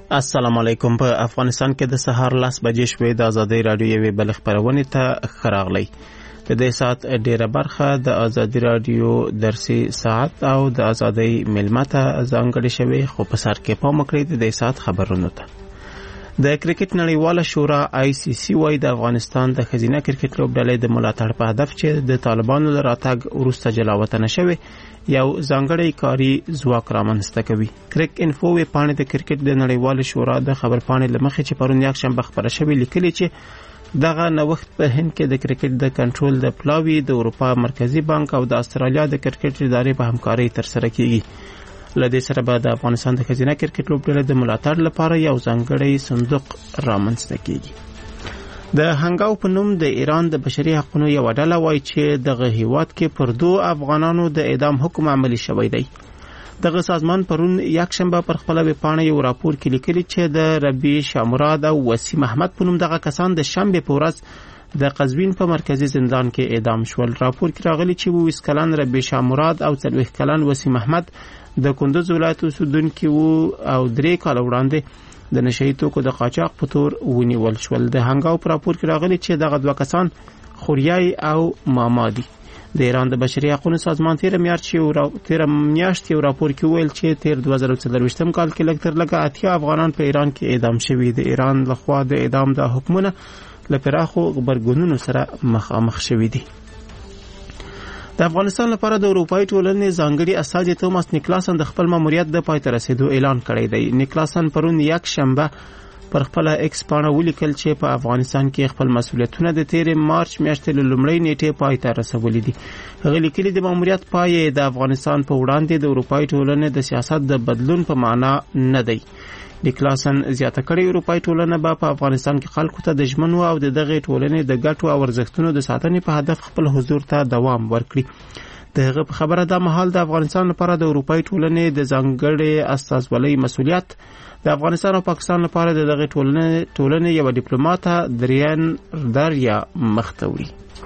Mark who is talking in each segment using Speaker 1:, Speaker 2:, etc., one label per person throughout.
Speaker 1: السلام علیکم. په افغانستان کې د سهار 10 بجې شوې د ازادي رادیو یوې بل خبرونه ته خراغلی. د دې ساعت ډیره برخه د ازادي رادیو درسي ساعت او د ازادي ملمته ځانګړي شوی، خو په سر کې پام وکړئ د دې ساعت خبرونه ته. د کرکټ نړیواله شورا ICC وايي د افغانستان د خزینه کرکټ لوبډلې د ملاتړ په هدف چې د طالبانو له راتګ وروسته جلاوطن شوی یو ځانګړی کاري ځواک رامنځته کوي. کرک انفو وی پاڼې د کرکټ د نړیواله شورا د خبر پاڼې لمخې چې پرون یک شنبه خبره شوې لیکلي چې دغه نوښت په هند کې د کرکټ د کنټرول د پلاوی د اروپا مرکزی بانک او د استرالیا د کرکټ ادارې په همکاري ترسره کیږي. لدې سره به د افغانستان د خزینه کرکټ لوبډلې د ملاتړ لپاره یو ځانګړی صندوق رامنځته کیږي. د هنګاو په نوم د ایران د بشري حقوقو یو ډله وایي چې دغه هیواد کې پر 2 افغانانو د اعدام حکم عملی شوی دی. دغه سازمان پرون یک شنبه پر خپل ویب پاڼه یو راپور کې لیکلي چې د ربی شامراد او وسیم احمد په نوم دغه کسان د شنبه په ورځ د قزوین په مرکزی زندان کې اعدام شول. راپور کې راغلی چې 20 کلن ربی شامراد او 30 کلن وسیم احمد د کندوز ولایت اوسیدونکي وو او 3 کال وړاندې د نشئی توکو د قاچاق په تور ونیول شول. د هنګاو په راپور کې راغلی چې دغه 2 کسان خوریای او مامادي. د ایران د بشري حقوقو سازمان تیر میاشت یو راپور کې ویل چې تیر 2024 کال کې لږ تر لږه 80 افغانان په ایران کې اعدام شوي. د ایران لخوا د اعدام د حکمونه لپاره غبرګونونو سره مخامخ شوي دي. د افغانستان لپاره د اروپایي ټولنې ځانګړي استازي توماس نیکلاسن د خپل ماموریت د پای ته رسیدو اعلان کړی دی. نیکلاسن پرون یک شنبه پر خپل ایکس پاڼه ولیکل چې په افغانستان کې خپل مسؤلیتونه د 13 مارچ میاشتې له لومړۍ نیټې پای ته رسولي دي. هغه لیکلي د ماموریت پای د افغانستان په وړاندې د اروپایي ټولنې د سیاست د بدلون په معنا نه دی. نیکلاسن زیاته کړی اروپایي ټولنه به په افغانستان کې خلکو ته د ژمنو او د دغه ټولنې د ګټو او ارزښتونو د ساتنې په هدف خپل حضور ته دوام ورکړي. دغه په خبره د مهال د افغانستان لپاره د اروپایي ټولنې د ځانګړي استازولۍ مسؤلیت د افغانستان او پاکستان لپاره د دغه ټولنې یو ډیپلوماټ دریان داریا مختوري.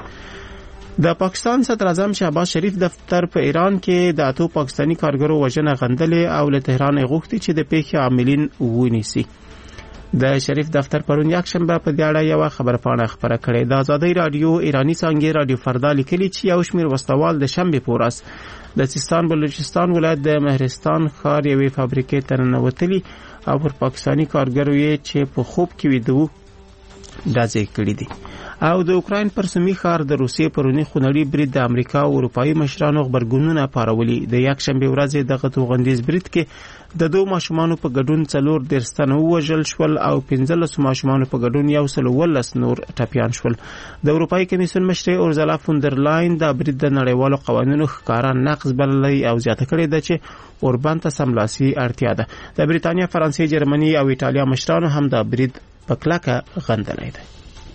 Speaker 1: د پاکستان صدر اعظم شهباز شریف دفتر په ایران کې د 8 پاکستانی کارګرو وژنه غندلې او له تهران غوښتي چې د پیښې عاملین ونیسي. د شریف دفتر پرون یک شنبه په دې اړه یو خبر پاڼه خبره کړې. د ازادي رادیو ایرانی څنګه رادیو فردا لیکلي چې یو شمیر وسلوال د شنبه په ورځ د سیستان بلوچستان ولایت د مهرستان ښار یوې فابریکې ته ننوتلي او پر پاکستانی کارګرو یې چې په خوب کې ویدو ډزې کړې دي. او د اوکراین پر سیمې ښار د روسیې پرونی خونړي برید د امریکا او اروپایي مشرانو خبرګونونه پارولي. د یک شنبه ورځ دغه توغندیز برید کې د 2 ماشومانو په ګډون 4 تنه وژل شول او 15 ماشومانو په ګډون 112 نور ټپیان شول. د اروپایي کمیسیون مشر اورزلا فوندرلاین د برید د نړیوالو قوانینو ښکارا نقض بللی او زیاته کړې ده چې اوربان ته سملاسي اړتیا ده. د بریتانیا، فرانسې، جرمني او ایټالیا مشرانو هم د برید په کلکه غندلی دی.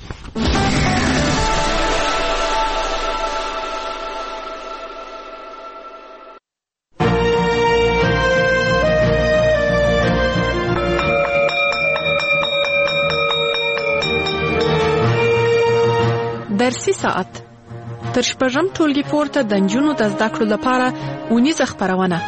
Speaker 2: درسي ساعت تر شپږم ټولګي پورته د نجونو د زده کړو لپاره اونیزه خپرونه.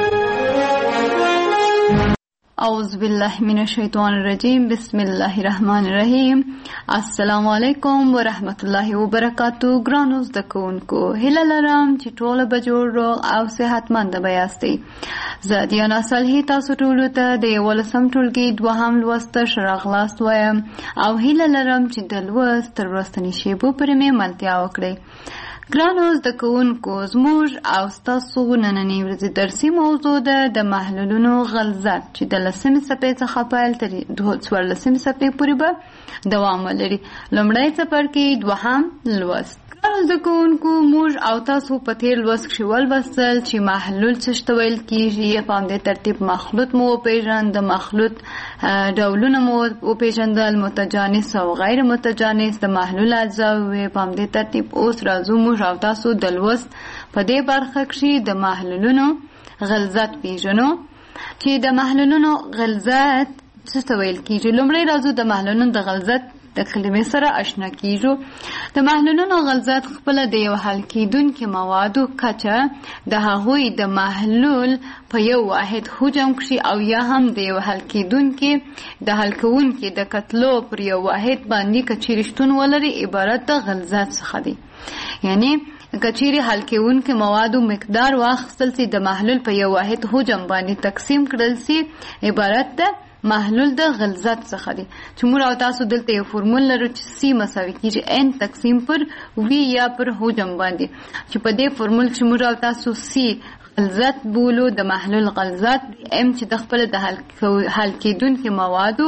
Speaker 3: اعوذ بالله من الشیطان الرجیم. بسم الله الرحمن الرحیم. السلام علیکم ورحمت الله وبرکاتہ. ګرانو زده کوونکو، هیله لرم چې ټول به جوړ روغ او صحتمند به یاستئ. زه دیانا صالحي تاسو ټولو ته د 11م ټولګي 2م لوست ښه راغلاست وایم او هیله لرم چې د لوست تر وروستنۍ شیبو پورې مې ملتیا وکړئ. ګرانو زده کوونکو، زموږ او ستاسو نننۍ ورځې درسي موضوع ده د محلولونو غلظت چې د 10مې صفحې څخه پیل تر 14مې صفحې پورې به دوام ولري. لومړی څپرکی 2م لوست. ګرانو زده کوونکو، موږ او تاسو په تیر لوست کښې ولوستل چې محلول څه ته ویل کېږي. په همدې ترتیب مخلوط مو وپېژند، د مخلوط ډولونه مو وپېژندل، متجانس او غیر متجانس، د محلول اجزاوې. په همدې ترتیب اوس راځو موږ او تاسو د لوست په دې برخه کښې د محلولونو غلظت پېژنو چې د محلولونو غلظت څه ته ویل کېږي. لومړی راځو د محلولونو د غلظت د کلمې سره آشنا کیږو. د محلولونو غلظت خپل د یو حل کیدونکو موادو کچه د هغوی د محلول په یو واحد حجم کې او یا هم د یو حل کیدونکو د حل کوونکو د کتلو پر یو واحد باندې کچیرشتون ولري عبارت د غلظت څخه دی. یعنی کچيري حل کېونکو موادو مقدار واخیستل سي د محلول په یو واحد حجم باندې تقسیم کړل سي عبارت د محلول د غلظت څخه دی. چې موږ او تاسو دلته یو فورمول لرو چې C مساوي کیږي N تقسیم پر V یا پر حجم باندې، چې په دې فورمول چې موږ او تاسو C غلظت بولو د محلول غلظت، M چې د خپل د حل کېدونکو موادو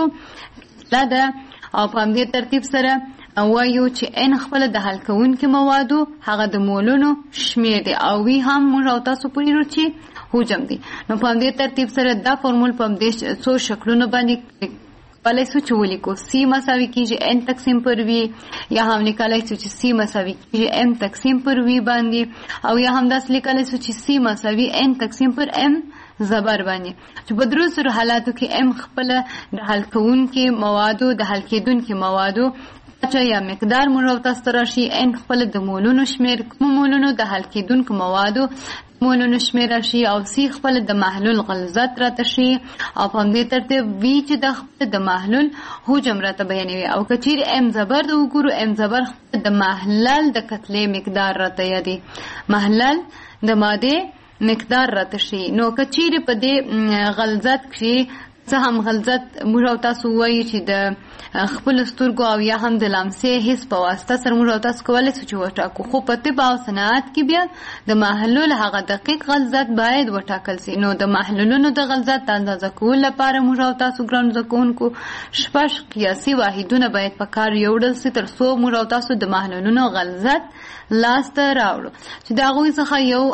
Speaker 3: دا ده، او په همدې ترتیب سره وایو چې ان خپل د حل کوونکو موادو هغه د مولونو شمیر دی او وی هم موږ او تاسو پوهیږو چې حجم دی. نو په دې ترتیب سره دا فورمول په دې څو شکلونو باندې کولای شو چې ولیکو. C مساوي کیږي N تقسیم پر V، یا هم لیکلای شو چې C مساوي کیږي M تقسیم پر V باندې، او یا هم داس لیکلای شو چې C مساوي N تقسیم پر M زبر باندې، چې په درو سره حالاتو کې M خپل د حل کوونکو موادو د حل کېدونکو موادو یا مقدار موږ تاسو راشي، N خپل د مولونو شمیر کوم مولونو د حل کېدونکو موادو مولونو شمیر راشي، او C خپل د محلول غلظت راته شي، او په دې ترتیب V چې د خپل د محلول حجم راته بیانوي. او کچیر M زبر د وګورو، M زبر خپل د محلل د کتلې مقدار راته یادي، محلل د ماده مقدار راته شي. نو کچیر په دې غلظت کې څه هم غلظت موږ او تاسو وایو چې د خپل سترګو او یا هم د لمسې حس په واسطه سره موږ او تاسو کولی شو چې وټاکو، خو په طب او صنعت کې بیا د محلول هغه دقیق غلظت باید وټاکل شي. نو د محلولونو د غلظت اندازه کول لپاره موږ او تاسو ګران زده کوونکو شپږ قیاسي واحدونه باید په کار یوړل شي تر څو موږ او تاسو د محلولونو غلظت لاسته راوړو. چې د هغوی څخه یو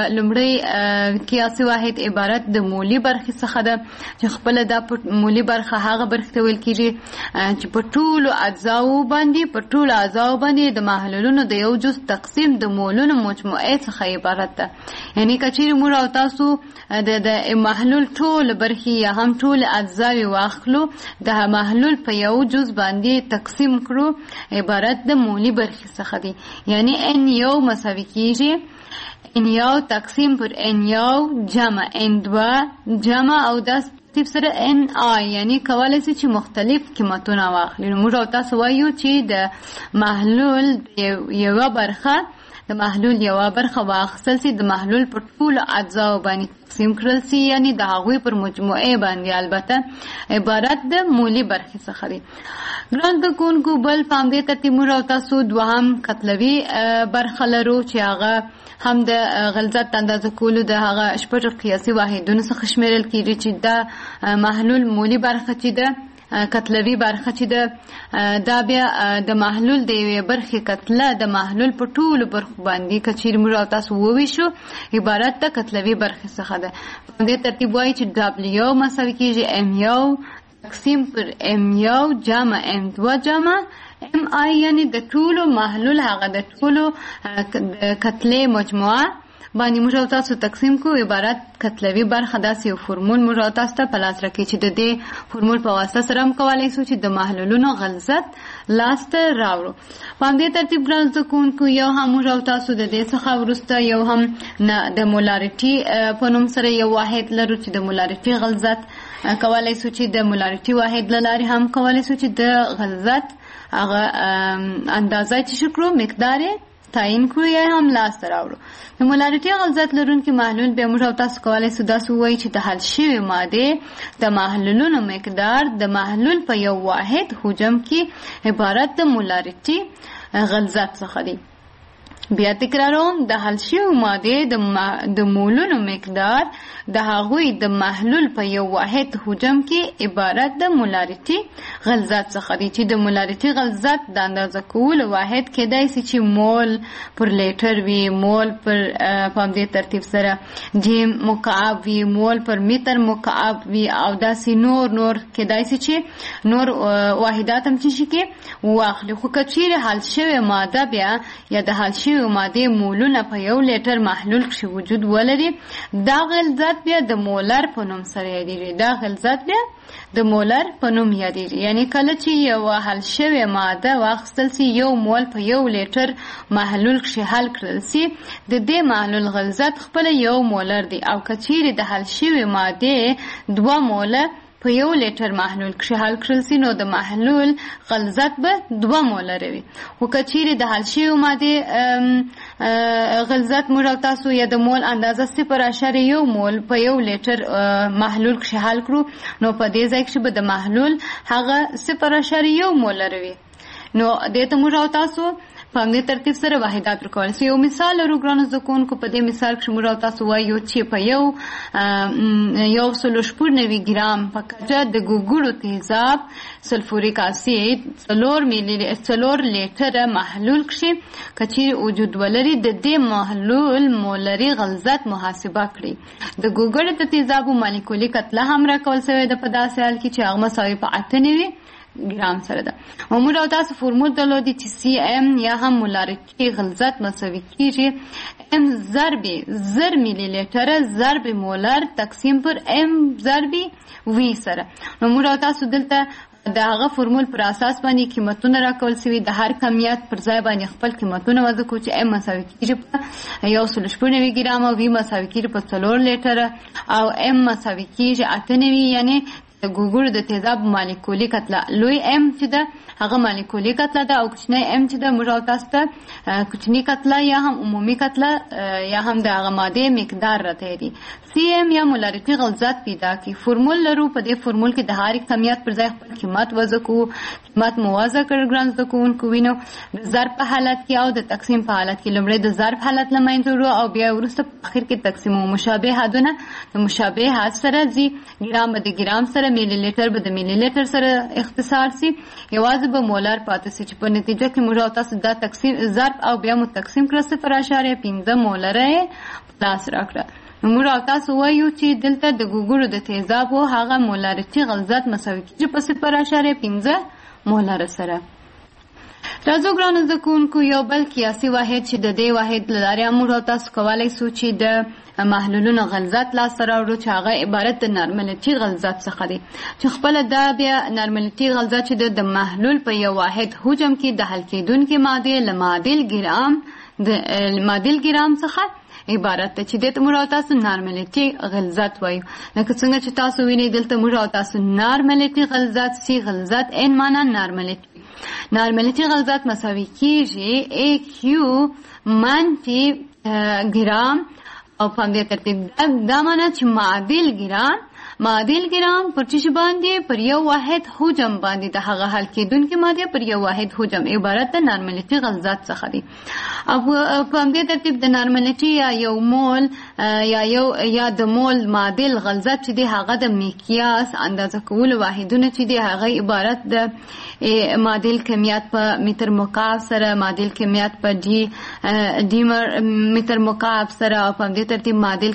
Speaker 3: لومړی قیاسي واحد عبارت د مولي برخې څخه ده، چې خپل دا مولي برخه هغه برخه ته ویل کیږي چې په ټولو اجزاو باندې د محلولونو د یو جز تقسیم د مولونو مجموعه څخه عبارت ده. یعنی کچېرې موږ او تاسو د محلول ټول برخې یا هم ټول اجزاوي واخلو، د محلول په یو جز باندې تقسیم کړو، عبارت د مولي برخې څخه دی. یعنی N یو مساوي کیږي N یو تقسیم پر N یو جمع N دو جمع او داس ترتیب سره NI، یعنی کولای شي چې مختلف قیمتونه واخلي. نو موږ او تاسو وایو چې د محلول یوه برخه واخیستل شي، د محلول په ټولو اجزاو باندې تقسیم کړل شي، یعنی د هغوی پر مجموعه باندې البته عبارت د مولي برخې څخه دی. ګران زده کوونکو بل په همدې ترتیب موږ او تاسو دوهم کتلوي برخه لرو چې هغه هم د غلظت اندازه کولو د هغه شپږ قیاسي واحدونو څخه شمیرل کیږي، چې د محلول مولي برخه چې ده کتلوي برخه چې ده دا بیا د محلول د یوې برخې کتله د محلول په ټولو برخو باندې کچېرې موږ او تاسو وویشو عبارت د کتلوي برخې څخه ده. په دې ترتیب وایي چې W مساوي کیږي M یو تقسیم پر M یو جمع M دو جمع MI، یعنی د ټولو محلول هغه د ټولو کتلې مجموعه باندې موږ او تاسو تقسیم کو، عبارت کتلوي برخه. داسې یو فورمول موږ او تاسو ته په لاس راکړي چې د دې فورمول په واسطه سره هم کولی شو چې د محلولونو غلظت لاسته راوړو. په همدې ترتیب ګران زده کوونکو یو هم موږ او تاسو د دې څخه وروسته یو هم د مولاریټي په نوم سره یو واحد لرو چې د مولاریټي غلظت کولی شو چې د مولاریټي واحد له لارې هم کولی شو چې د غلظت هغه اندازه چې شکرو مقدار تعیین کړو یا هم لاسته راوړو. د مولاریټي غلظت لرونکي محلول بیا موږ او تاسو کولی شو داسې ووایو چې د حل شوې مادې د محلولونو مقدار د محلول په یو واحد حجم کې عبارت د مولاریټي غلظت څخه دی. بیا تکراروم، د حل شوې مادې د مولونو مقدار د هغوی د محلول په یو واحد حجم کې عبارت د مولاریټي غلظت څخه دی، چې د مولاریټي غلظت د اندازه کولو واحد کېدای شي چې مول پر لیټر وي، مول پر په همدې ترتیب سره جیم مکعب وي، مول پر متر مکعب وي، او داسې نور کېدای شي چې نور واحدات هم چې شي کې واخلي. خو که چیرې حل شوې ماده بیا یا د حل شوې شویو مادې مولونه په 1 لیټر محلول کې وجود ولري دا غلظت بیا د مولر په نوم سره یادېږي. دا غلظت بیا د مولر په نوم یادېږي. یعنی کله چې یو حل شوی ماده واخیستل سي 1 مول په 1 لیټر محلول کې حل کړل سي د دې محلول غلظت خپل 1 مولر دی او کچېرې د حل شوی ماده 2 موله په 1 لیټر محلول کې حل کړل سي نو د محلول غلظت به 2 مولر وي. خو کچېرې د حل شوی ماده غلظت موږ تاسو یا د مول اندازه 0.1 مول په 1 لیټر محلول کې حل کړو نو په دې ځای کې به د محلول هغه 0.1 مولر وي. نو دې ته موږ تاسو په همدې ترتیب سره واحدات ورکول سي. یو مثال لرو ګرانو زده کوونکو. په دې مثال کې موږ تاسو وایو چې په 190 ګرام په کچه د ګوګړو تیزاب سلفوریک اسید 4 لیټر محلول کې کچې وجود ولري د دې محلول مولري غلظت محاسبه کړئ. د ګوګړو د تیزابو مالیکولي کتله هم راکول شوې ده په داسې حال کې چې هغه مساوي په 98 ګرام سره ده. موږ تاسو فورمول درلودي چې CM یا هم مولاريتي غلظت مساوي کیږي M ضرب 0 ملي لیټر ضرب مولر تقسیم پر M ضرب V سره. نو موږ تاسو دلته د هغه فورمول پر اساس باندې قیمتونه راکول شوي د هر کمیت پر ځای باندې خپل قیمتونه وضع کوو چې M مساوي کیږي په 1.9 ګرام او V مساوي کیږي په 4 لیټر او M مساوي کیږي 98 یعنی د ګوګړو د تیزاب مالیکولي کتله لوی M چې ده هغه مالیکولي کتله ده او کوچنی M چې ده موږ تاسو ته کوچنی کتله یا هم عمومي کتله یا هم د هغه ماده مقدار راته دي. CM یا مولاريتي غلظت پیدا کی. فورمول لرو. په دې فورمول کې د هر کمیت پر ځای خپل قیمت وضع کوو. قیمت موازه کړ ګران زده کوونکو وینو د ضرب په حالت کې او د تقسیم په حالت کې لومړی د ضرب حالت لمنځه وړو او بیا وروسته په اخر کې تقسیم او مشابه حدونه د مشابه حد سره ځي. ګرام به د ګرام سره ملي لیټر به د ملي لیټر سره اختصار سي. یوازې به مولر پاتې سي چې په نتیجه کې موږ تاسو دا تقسیم ضرب او بیا مو تقسیم کړ 0.5 مولر پلاس راکړه. موږ تاسو وایو چې دلته د ګوګړو د تیزابو هغه مولاريتي غلظت مساوي کیږي په 0.5 مولر سره. راځو ګرانو زده کوونکو یو بل قیاسي واحد چې د دې واحد له لارې موږ تاسو کولی شو چې د محلولونو غلظت لاسته راوړو چې هغه عبارت د نارملټي غلظت څخه دی چې خپله دا بیا نارملټي غلظت چې د محلول په یو واحد حجم کې د حل کېدونکې مادې له معادل ګرام څخه عبارت ده چې دته موږ تاسو نارملټي غلظت وایو. لکه څنګه چې تاسو وینئ دلته موږ تاسو نارملټي غلظت سی غلظت ان معنا نارملټي غلظت مساوي کیږي AQ منفي ګرام او په دې ترتیب دا معنا چې معادل ګرام پر چی باندې پر یو واحد حجم باندې د هغه حل کېدونکې ماده پر یو واحد حجم عبارت د نارملټي غلظت څخه دی. او په دې ترتیب د نارملټي یا یو مول یا د مول معادل غلظت چې دی هغه د مقیاس اندازه کول واحدونه چې دی هغه عبارت د معادل کمیت په متر مکعب سره معادل کمیت په ډي متر مکعب سره او په دې ترتیب معادل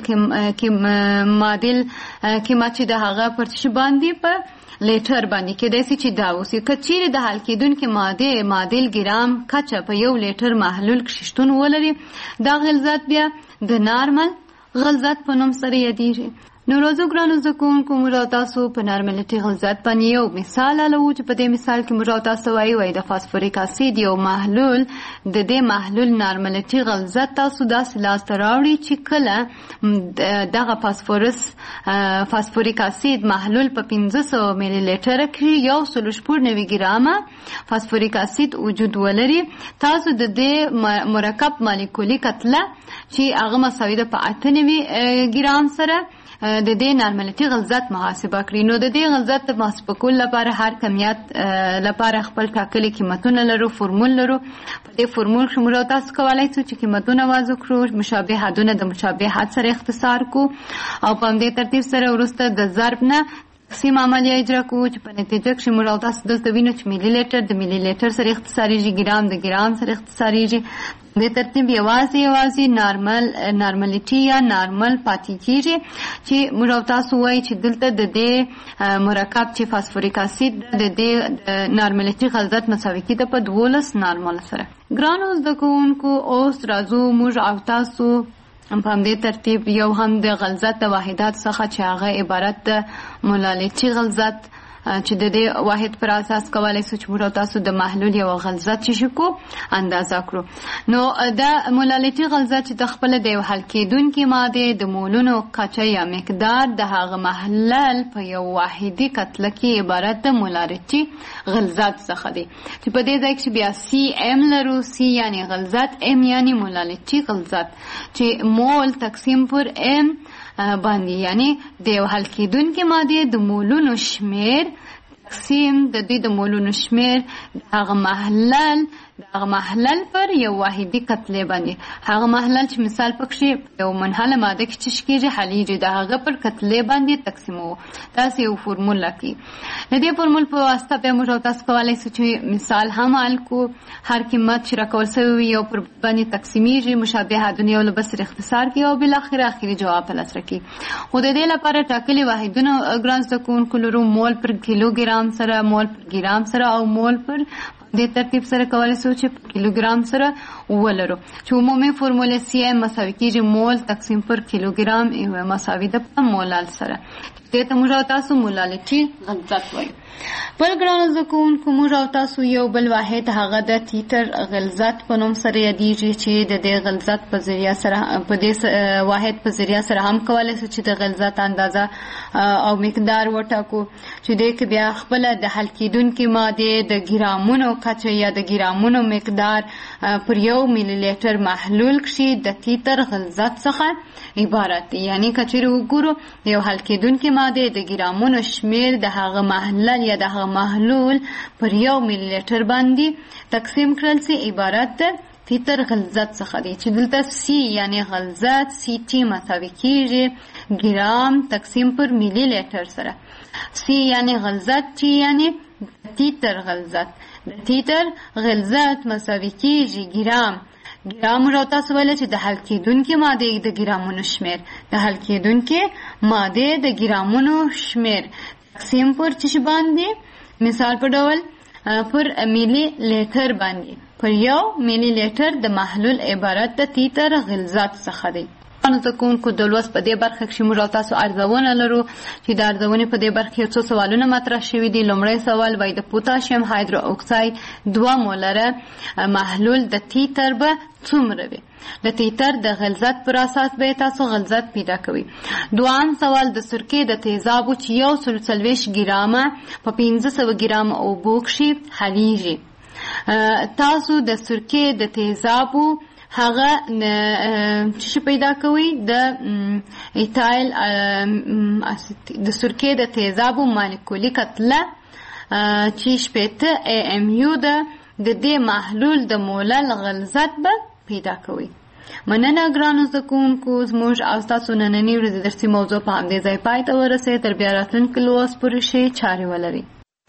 Speaker 3: کمیت چې د هغه پر څه باندې په لیټر باندې کېدای شي چې دا اوسي. کچېرې د حل کېدونکې معادل ګرام کچه په 1 لیټر محلول کې شتون ولري دا غلظت بیا د نارمل غلظت په نوم سره یادېږي. نو راځو ګرانو زده کوونکو موږ تاسو په نارملټي غلظت باندې یو مثال حلوو چې په دې مثال کې موږ تاسو وایو د فاسفوریک اسید یو محلول د دې محلول نارملټي غلظت تاسو داسې لاسته راوړي چې کله دغه فاسفوریک اسید محلول په 500 ملي لیټر کې 1.9 ګرامه فاسفوریک اسید وجود ولري تاسو د دې مرکب مالیکولي کتله چې هغه مساوي ده په 98 ګرام سره د دې نارملټي غلظت محاسبه کړئ. نو د دې غلظت محاسبه کول لپاره هر کمیت لپاره خپل ټاکلي قیمتونه لرو فورمول لرو. په دې فورمول کې موږ تاسو کولای شو چې قیمتونه وضع کړو مشابه حدونه د مشابه حد سره اختصار کو او په دې ترتیب سره وروسته د ضرب نه تقسیم عملیه اجرا کوو چې په نتیجه کې موږ تاسو دلته وینو چې ملي لیټر د ملي لیټر سره اختصاریږي ګرام د ګرام سره اختصاریږي د ترتیب یوازې نارملټي یا نارمل پاتې کیږي چې موږ تاسو وایي چې دلته د دې مرکب چې فاسفوریک اسید د دې نارملټي غلظت مساوي کیږي په 12 نارمل سره. ګرانو زده کوونکو اوس راځو موږ او تاسو په همدې ترتیب یو هم د غلظت د واحدات څخه چې هغه عبارت د مولالټي غلظت چې د دې واحد پر اساس کولای شو چې موږ تاسو د محلول یو غلظت چې کو اندازه کړو. نو دا مولالټي غلظت چې د خپل د یو حل کېدونکي ماده د مولونو کچه یا مقدار د هغه محلل په یو واحدي کتله کې عبارت د مولالټي غلظت څخه دی چې په دې ځای کې بیا سی ام لرو. سی یعنی غلظت، ام یعنی مولالټي غلظت چې مول تقسیم پر ام باندې یعنی د یو حل کېدونکي ماده د مولونو شمیر تقسیم د دې د مولونو شمیر هغه محلل پر یو واحدي کتله باندې. هغه محلل چې مثال پکې یو منحله ماده کې چې کېږي حلیږي د هغه پر کتله باندې تقسیمو. تاسو یو فرموله کې د دې فرمول په واسطه به موږ تاسو کولای شو چې مثال هم حل کو. هر قیمت چې راکول شوی یو پر باندې تقسیمیږي مشابهتونه یو له بل اختصار کې او بل اخري جواب تلاسر کې. خو د دې لپاره ټاکلي واحدونه ګرانز د کون کلورو مول پر کیلوګرام سره، مول پر ګرام سره او مول پر د ترتیب سره کولای شو چې کیلوګرام سره ولرو چې عمومي فرموله سی ام مساوي کیږي مول تقسیم پر کیلوګرام مساوي د مولال سره. دې ته موږ تاسو مولالټي غلظت وایو. بل ګرانو زده کوونکو موږ تاسو یو بل واحد هغه د تیتر غلظت په نوم سره یادیږي چې د دې غلظت په ذریعہ سره په دې واحد په ذریعہ سره هم کولای شو چې د غلظت اندازه او مقدار وټاکو چې دې کې بیا خپل د حل کېدونکي ماده د ګرامونو کچه یا د ګرامونو مقدار پر یو ملي لیټر محلول کې د تیتر غلظت څخه عبارت دی. یعنی کچېره وګورو یو حل کېدونکي ماده د ګرامونو شمیر د هغه محلل یا د هغه محلول پر یو ملي لیټر باندې تقسیم کړل سي عبارت تیتر غلظت څخه دی چې دلته سی یعنی غلظت سی ټی مساوي کیږي ګرام تقسیم پر ملي لیټر سره. سی یعنی غلظت، ټی یعنی تیتر غلظت. تیتر غلظت مساوي کیږي ګرام را تاسو ویل چې د حل کېدونکي ماده د ګرامونو شمیر د حل کېدونکي ماده د ګرامونو شمیر تقسیم پر چش باندې مثال په ډول پر ملي لیټر باندې پر یو ملي لیټر د محلول عبارت د تیتر غلظت څخه دی. نو تکونکو د لوست په دې برخه کې موږ تاسو ارزونه لرو چې د ارزونې په دې برخه کې څو سوالونه مطرح شوي دي. لومړی سوال وایي د پوتاشیم هایدرو اکساید 2 مولره محلول د تیتر به څومره وي؟ د تیتر د غلظت پر اساس به تاسو غلظت پیدا کوئ. دوام سوال د سرکې د تیزابو چې 140 ګرامه په 1500 ګرامه اوبو کې حلیږي. تاسو د سرکې د تیزابو هغه چې پیدا کوي د ایتایل د سرکې د تیزابو مالیکولي کتله چې شپېته ام یو د دې محلول د مولل غلظت به پیدا کوي. مننه ګرانو زده کوونکو، زموږ او ستاسو نننۍ ورځې درسي موضوع په همدې ځای پای ته ورسېد. تر بیا راتلونکي لوست پورې ښې چارې ولرئ.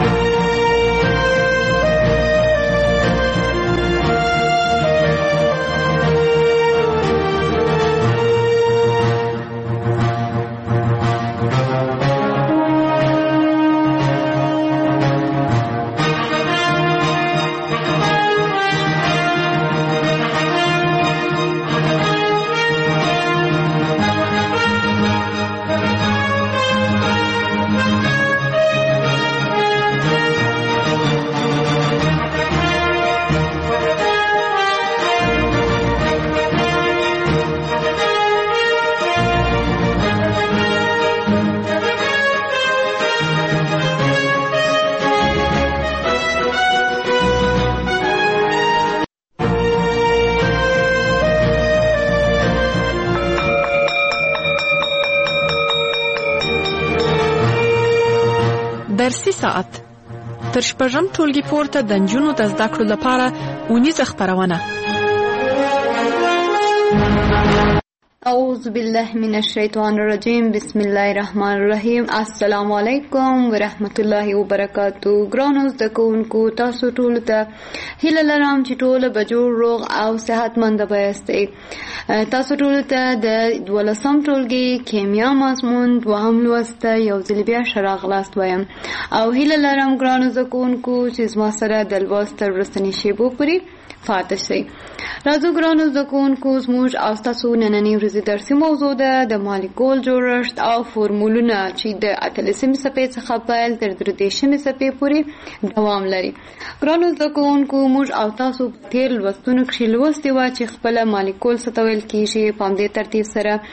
Speaker 2: درسي ساعت تر شپږم ټولګي پورته د نجونو د زده کړو لپاره اونیزه خپرونه.
Speaker 3: اعوذ بالله من الشیطان الرجیم بسم الله الرحمن الرحیم السلام علیکم ورحمت الله وبرکاتو. ګرانو زده کوونکو تاسو ټول ته هیله لرم چې ټول به جوړ روغ او صحتمند بایاستئ. تاسو ټول ته د 12م ټولګي کیمیا مضمون دوهم لوست یو ځل بیا ښه راغلاست وایم او هیله لرم ګرانو زده کوونکو چې زما سره د لوست تر وروستنۍ شیبو پورې فاتح شئ. راځو ګرانو زده کوونکو زموږ او ستاسو نننۍ ورځې درسي موضوع ده د مالیکول جوړښت او فورمولونه چې د 18مې صفحې څخه پیل تر 33مې صفحې پورې دوام لري. ګرانو زده کوونکو موږ او تاسو په تېر لوستونو کښې لوستي وه چې خپله مالیکول څه ته ویل کېږي، په همدې ترتیب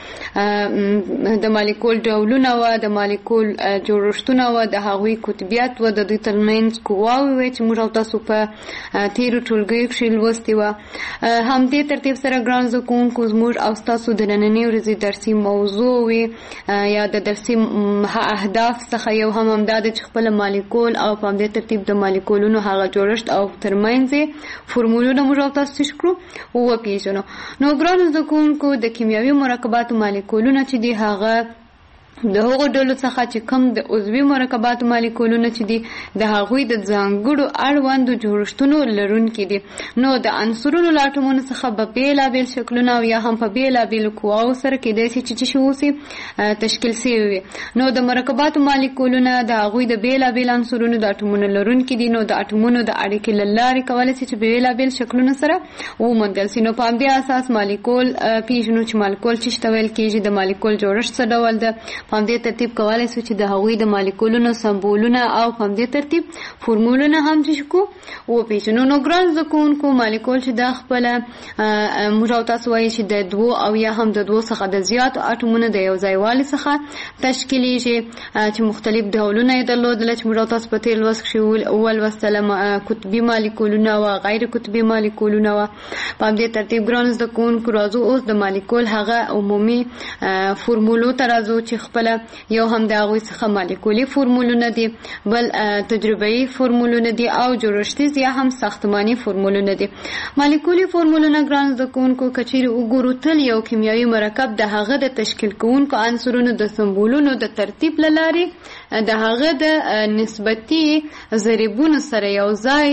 Speaker 3: سره د مالیکول ډولونه وه، د مالیکول جوړښتونه وه، د هغوی قطبیت وه، د دوی ترمنځ قواوې وې چې موږ او تاسو په تېرو ټولګیو کښې لوستي وه. همدې ترتیب سره ګران زده کوونکو زموږ او ستاسو د نننۍ ورځې درسي موضوع وي یا د درسي اهداف څخه یو هم همدا ده چې خپله مالیکول او په همدې ترتیب د مالیکولونو هغه جوړښت او ترمنځ یې فورمولونه موږ او تاسو څه کړو وپېژنو. نو ګرانو زده کوونکو د کیمیاوي مرکباتو مالیکولونه چې دي هغه د هغو ډلو څخه چې کوم د عضوي مرکباتو مالیکولونه چې دي د هغوی د ځانګړو اړوندو جوړښتونو لرونکي دي. نو د عنصرونو له اټومونو څخه به بېلابېل شکلونه او یا هم په بېلابېلو قواو سره کېدای شي چې څه اوسي تشکیل سوي وي. نو د مرکباتو مالیکولونه د هغوی د بېلابېل عنصرونو د اټومونو لرونکي دي. نو د اټومونو د اړیکې له لارې کولی شي چې بېلابېل شکلونه سره وموندل شي. نو په همدې اساس مالیکول پېژنو چې مالیکول څه ته ویل کېږي، د مالیکول جوړښت څه ډول ده، په همدې ترتیب کولی شو چې د هغوی د مالیکولونو سمبولونه او په همدې ترتیب فورمولونه هم چې کو وپېژنو. نو ګران زده کوونکو مالیکول چې دا خپله موږ او تاسو وایي چې د 2 او یا هم د 2 څخه د زیاتو اټومونو د یو ځای والي څخه تشکیلیږي چې مختلف ډولونه یې درلودله چې موږ او تاسو په تېر لوست کښې ولوستله. قطبي مالیکولونه وه، غیر قطبي مالیکولونه وه. په همدې ترتیب ګران زده کوونکو راځو اوس د مالیکول هغه عمومي فورمولو ته راځو چې خپله یو هم د هغوی څخه مالیکولي فورمولونه دي، بل تجربه‌ایي فورمولونه دي او جوړښتیز یا هم ساختماني فورمولونه دي. مالیکولي فورمولونه ګران زده کوونکو که چیرې وګورو تل یو کیمیاوي مرکب د هغه د تشکیل کوونکو عنصرونو د سمبولونو د ترتیب له لارې د هغه د نسبتي ضریبونو سره یو ځای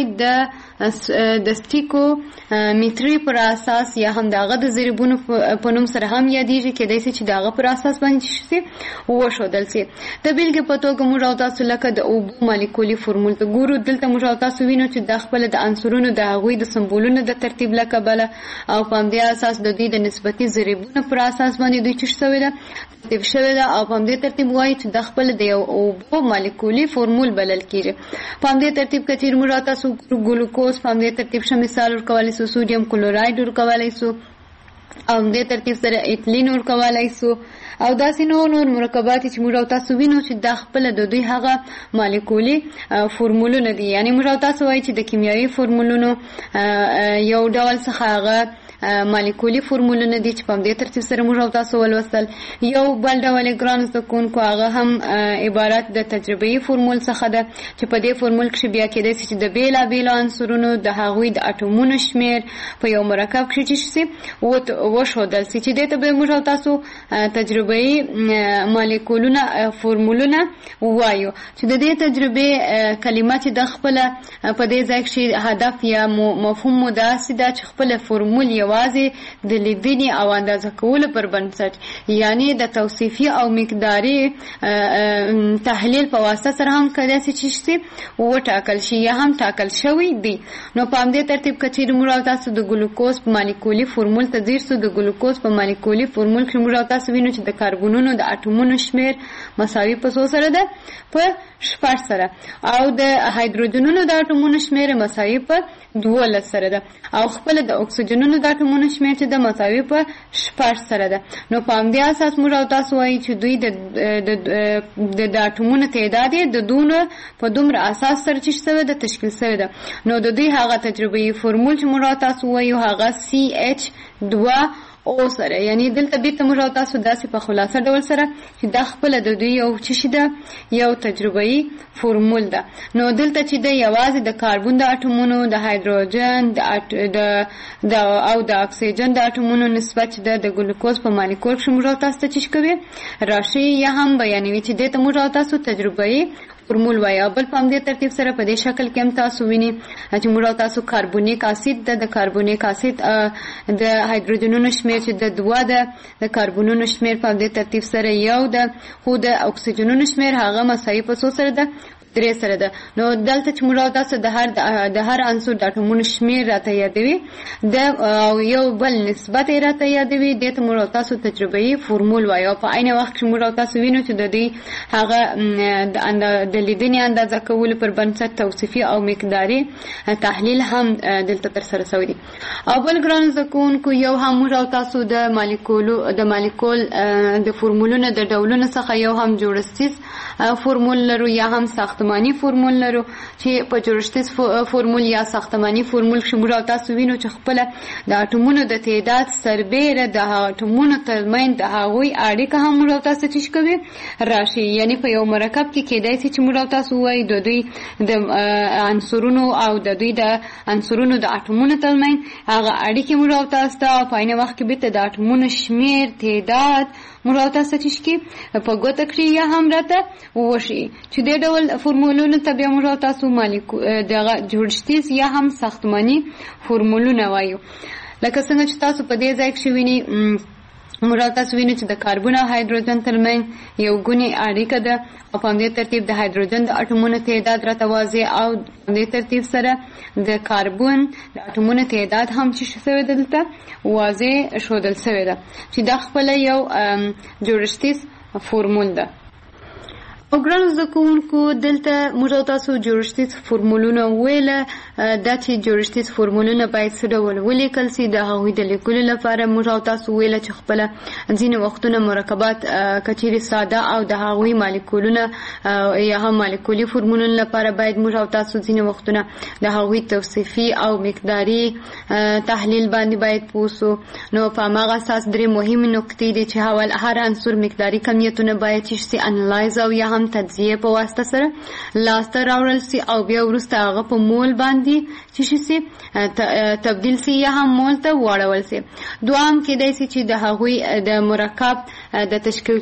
Speaker 3: د سټیکومیټري پر اساس یا هم د هغه د ضریبونو په نوم سره هم یادېږي، کېدای شي چې د هغه پر اساس باندې شي وښودل سي. د بېلګې په توګه موږ او تاسو لکه د اوبو مالیکولي فورمول ته ګورو، دلته موږ او تاسو وینو چې دا خپله د عنصرونو د هغوی د سمبولونو د ترتیب له کبله او په همدې اساس د دوی د نسبتي ضریبونو پر اساس باندې دوی څه شوې ده ترتیب شوې ده او په همدې ترتیب وایي چې دا خپله د یو اوبو مالیکولي فورمول بلل کېږي. په همدې ترتیب که چېرې موږ او تاسو ګلوکوز په همدې ترتیب ښه مثال ورکولی سو، سوډیم کلوراید ورکولی سو او همدې ترتیب سره ایتلین ورکولی سو او داسې نور مرکبات چې موږ او تاسو وینو چې دا خپله د دوی هغه مالیکولي فورمولونه دي. یعنې موږ او تاسو وایي چې د کیمیاوي فورمولونو یو ډول څخه هغه مالیکولي فورمولونه دي چې په همدې ترتیب سره موږ او تاسو ولوستل. یو بل ډول یې ګرانو زده کوونکو هغه هم عبارت د تجربه‌ایي فورمول څخه ده چې په دې فورمول کښې بیا کېدای شي چې د بېلابېلو عنصرونو د هغوی د اټومونو شمېر په یو مرکب کښې چې شي وښودل شي چې دې ته به موږ او تاسو تجربه‌ایي مالیکولونه فورمولونه ووایو. چې د دې تجربې کلمه چې د خپله په دې ځای کښې هدف یا مفهوم مو داسې ده چې خپله فورمول یوازې د لیدنې او اندازه کولو پر بنسټ یعنې د توصیفي او مقداري تحلیل په واسطه سره هم کېدای شي چې وټاکل شي یا هم ټاکل شوی دی. نو په همدې ترتیب که چېرې موږ او تاسو د ګلوکوز په مالیکولي فورمول ته ځیر سو، د ګلوکوز په مالیکولي فورمول کښې موږ او تاسو وینو چې د کاربونونو د اټومونو شمېر مساوي په څو سره ده؟ په 6 سره او د هایدروجنونو د اټومونو شمېر مساوي په 12 سره ده او خپله د اکسیجنونو د اټومونو شمېر چې د مساوي په 6 سره ده. نو په همدې اساس موږ او تاسو وایي چې دوی د اټومونو تعداد یې د دونه په دومره اساس سره چې شوی ده تشکیل شوی ده. نو د دوی هغه تجربه‌ایي فورمول چې موږ او تاسو وایو هغه CH2 او سره. یعنی دلته بیرته موږ او تاسو داسې په خلاصه ډول سره چې دا خپل د دوی یو څه شي ده، یو تجربه‌ای فورمول ده. نو دلته چې د یوازې د کاربن د اټومونو، د هایدروجن د او د اکسیجن د اټومونو نسبت د ګلوکوز په مالیکول کې موږ او تاسو ته چی کوي راشي یا هم بیانوي چې د موږ او تاسو تجربه‌ای فورمول وایي. بل په دې ترتیب سره په دې شکل کې هم تاسو ویني چې موږ تاسو کاربونیک اسید د کاربونیک اسید د هایدروجنونو شمیر چې د 2 د کاربونونو شمیر په دې ترتیب سره 1 ده، خو د اکسیجنونو شمیر هغه مساوي په 100 سره ده، 3 سره ده. نو دلته چې موږ تاسو د هر عنصر د اټومونو شمیر راته یادوي د یو بل نسبت راته یادوي، د موږ تاسو تجربه‌ای فورمول وایي. په عین وخت کې موږ تاسو وینو چې د دې هغه د لیدنې اندازه کول پر بنسټ توصیفي او مقداري تحلیل هم دلته تر سره شوی دی. او بل ګران زکونکو یو هم موږ تاسو د مالیکول د فورمولونو د ډولونو څخه یو هم جوړښتیز فورمول لرو یا هم ساختمانی فورمول لرو، چې په جوړښتیز فورمول یا ساختمانی فورمول کې موږ تاسو وینو چې خپل د اټومونو د تعداد سربېره د اټومونو ترمنځ د هغوی اړیکه هم موږ تاسو چې کوي راشي. یعنی په یو مرکب کې کېدای شي چې موږ تاسو وایي د دوی د عنصرونو او د دوی د عنصرونو د اټومونو ترمنځ هغه اړیکې موږ تاسو ته په عین وخت کې به د اټومونو شمیر تعداد موږ تاسو چې په ګوته کړی یا هم راته وشي. چې د ډول فورمولونو ته بیا موږ تاسو د جوړښتیز یا هم ساختمانی فورمولونه وایو. لکه څنګه چې تاسو په دې ځای کې وینئ موږ تاسو وینئ چې د کاربن او هایدروجن ترمنځ یو ګونی اړیکه ده، او په دې ترتیب د هایدروجن د اټومونو تعداد راته واضح، او په دې ترتیب سره د کاربن د اټومونو تعداد هم چې شوی دلته واضح شودل شوی ده چې دا خپل یو جوړښتیز فورمول ده. او ګران زکونکو دلته موږ تاسو جوړښتیز فورمولونه ویله، دا چې جوړښتیز فورمولونه باید څه ډول ولیکل سي. د هغوی د لیکلو لپاره موږ تاسو ویله چې خپل ځینې وختونه مرکبات کچېرې ساده او د هغوی مالیکولونه یا هم مالیکولي فورمولونه لپاره باید موږ تاسو ځینې وختونه د هغوی توصیفي او مقداري تحلیل باندې باید پوسو. نو په هغه اساس درې مهمې نقطې دي چې هر عنصر مقداري کمیتونه باید چې سي انالایز او یا هم تجزیه په واسطه سره لاسته راوړل سي، او بیا وروسته هغه په مول باندې چې سي تبدیل سي یا هم مول ته واړول سي. دوام کېدای سي چې د هغوی د مرکب د تشکیل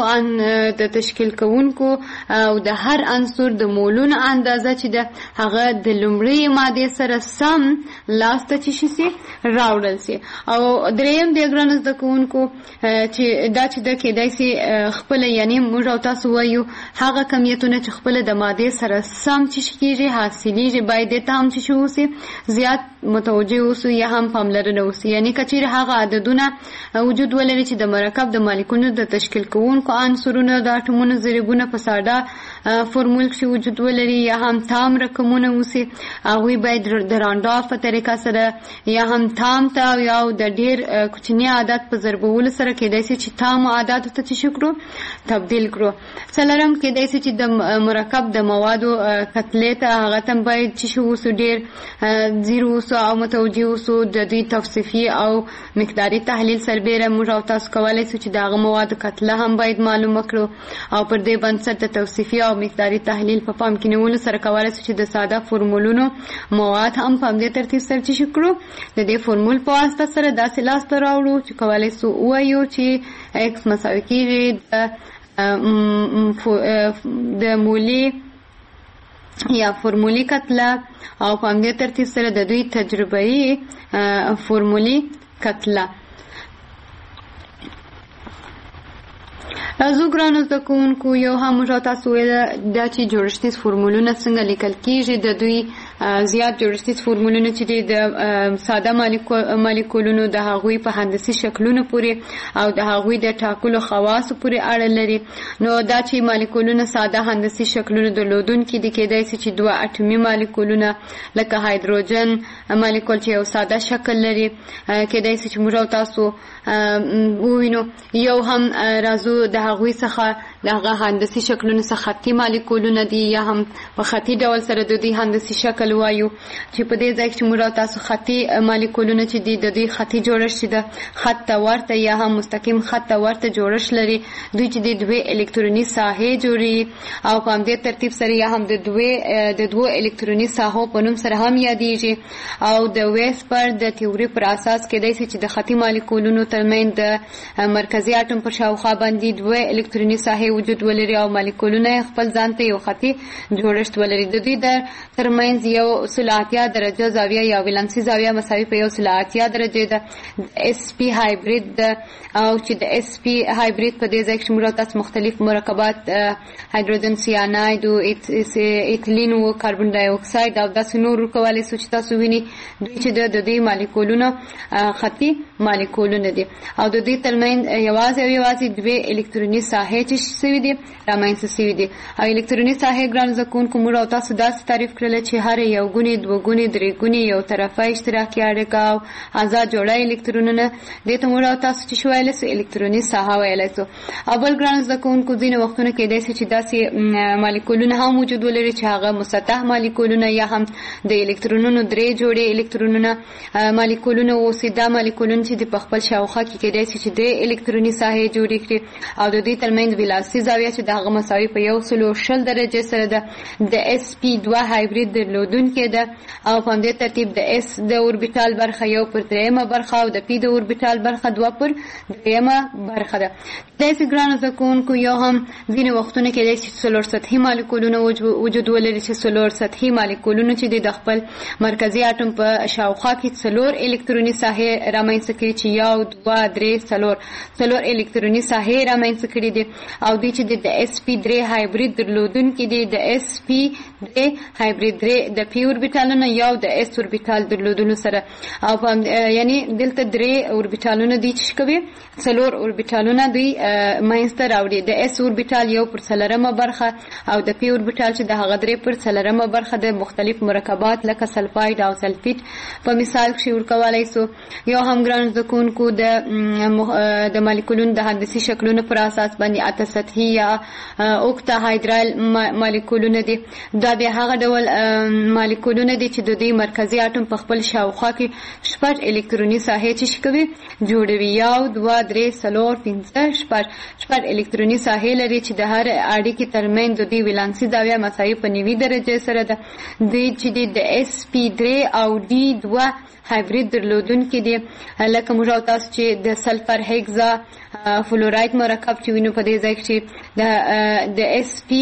Speaker 3: کوونکو او د هر عنصر د مولونو اندازه چې د هغه د لومړۍ ماده سره سم لاسته چې سي راوړل سي. او دریم د ګران زده کوونکو چې دا چې د کېدای سي خپل یعنی موږ تاسو وایو هغه کمیتونه چې خپل د ماده سره سم چې کېږي حاصلېږي باید ته هم چې اوسي زیات متوجه اوسو یا هم پاملرنه وسي. یعنی کچېرې هغه عددونه وجود ولري چې د مرکب د مالیکولونو د تشکیل کوونکو عنصرونو د اټومونو ضریبونه په ساده فورمول کې وجود ولري یا هم تام رقمونه وسي، هغوی باید د رانډاف په طریقه سره یا هم تام ته یا د ډیر کوچنی عدد په ضربولو سره کېدای شي چې تام عدد ته چې کړو تبدیل کړو. څلورم کېدای شي چې د مرکب د موادو کتلې ته هغه تم باید چې اوسو ډیر زیرو او متوجه اوسو د دې توصیفي او مقداري تحلیل سربېره موږ تاسو کولای شو چې دغه مواد کتله هم باید معلومه کړو، او پر دې بنسټ د توصیفي او مقداري تحلیل په پام کې نیولو سره کولای شو چې د ساده فورمولونو مواد هم په دې ترتیب سره چې کړو د دې فورمول په واسطه سره داسې لاسته راوړو چې کولای شو وایو چې x مساوي کېږي د مولی یا فورمولی کتله، او په همدې ترتیب سره د دوی تجربه‌ای فورمولی کتله. زه ګرانو زده کوونکو یو هم موږ تاسو ویله دا چې جوړښتیز فورمولونه څنګه لیکل کېږي. د دوی زیات جوړښتیز فورمولونه چې د ساده مالیکولونو د هغوی په هندسي شکلونو پورې او د هغوی د ټاکلو خواصو پورې اړه لري. نو دا چې مالیکولونه ساده هندسي شکلونه درلودونکي دي، کېدای شي چې 2 اټومي مالیکولونه لکه هایدروجن مالیکول چې یو ساده شکل لري، کېدای شي چې موږ تاسو ووینو. یو هم راځو د هغوی څخه دغه هندسي شکلونو څخه خطي مالیکولونه دي یا هم په خطي ډول سره د دوی هندسي شکل وایو چې په دې ځای کې موږ تاسو خطي مالیکولونه چې دي د دوی خطي جوړښت د خط ته ورته یا هم مستقیم خط ته ورته جوړښت لري دوی چې د دوه الکتروني ساحې جوړي او په همدې ترتیب سره یا هم د دوه الکتروني ساحو په نوم سره هم یادېږي او د ویسپر د تیوري پر اساس کېدای شي چې د خطي مالیکولونو ترمنځ د مرکزي اټوم پر شاوخوا باندې دوه الکتروني ساحې وجود ولري او مالیکولونه خپل ځان ته یو خطي جوړښت ولري د دوی د ترمنځ یو 180 درجه زاویه یا ولانسي زاویه مساوي په 180 درجه ده اس پی هایبرید او چې د اس پی هایبرید په دې ځای کې موږ تاسو مختلف مرکبات هایدروجن سیاناید او ایتلین او کاربن ډای اکساید او داسې نور کولای شو چې تاسو ویني دوی چې د دې مالیکولونو خطي مالیکولونه دي او د دې ترمنځ یوازې دوه الکتروني ساحې چې شوي دي رامنځته شوي دي او الکتروني ساحې ګران زکونکو موږ تاسو داسې تعریف کړل چې هر یو ګونی دوه ګونی درې ګونی یو طرفه اشتراکي اړیکه او آزاد جوړه الکترونونه دې ته موږ تاسو چې شویل سو الکتروني ساحه ویلای سو اول ګران زکونکو ځینې وختونه کې داسې چې داسې مالیکولونه هم وجود ولري چې هغه مسطح مالیکولونه یا هم د الکترونونو درې جوړې الکترونونه مالیکولونه او سیده مالیکولونه چې په خپل شاوخوا کې کېدای شي چې د الکتروني ساحې جوړې کړي او د دې ترمنځ ولانسي زاویه چې دغه مساوي په 160 درجه سره ده د اس پی 2 هایبرید درلودونکې ده او په دې ترتیب د اس د اوربیټال برخه 1/3 برخه او د پی د اوربیټال برخه 2/3 برخه ده د ګرانو زکونکو یو هم ځینې وختونه کې د سولر سطحي مالیکولونو وجود ولري چې سولر سطحي مالیکولونو چې د خپل مرکزي اټوم په شاوخوا کې څلور الکتروني ساحې رامنځته کړي چې 1 2 3 څلور الکتروني ساحې رامنځته کړي دي او دوی چې د اس پی 3 هایبرید درلودونکي دي د اس پی 3 هایبرید د پی اوربیټالونو یو د اس اوربیټال درلودلو سره او یعنی دلته 3 اوربیټالونه دي چې کوي څلور اوربیټالونه دوی ماینسته راوړي د اس اوربیټال 1/4 برخه او د پی اوربیټال چې د هغه 3/4 برخه د مختلف مرکبات لکه سلفاید او سلفیت په مثال کې ورکوالای سو یو هم ګران زکونکو د مالیکولونو د هندسي شکلونو پر اساس باندې اته سطحي یا اوکتا هایدرال مالیکولونه دي دا د هغه ډول مالیکولونه دي چې د دې مرکزي اټوم په خپل شاوخوا کې شپږ الکتروني ساحې چې کوي جوړوي 1 2 3 4 5 شپږ الکتروني ساحې لري چې د هر اړیکې ترمنځ د دې ولانسي زاویه مساوي په 90 درجه سره ده د چې د اس پی 3 او ډي 2 هایبرید درلودونکي دي لکه موږ تاسو چې د سلفر هیګزا فلوراید مرکب چې وینو په دې ځای کې د اس پی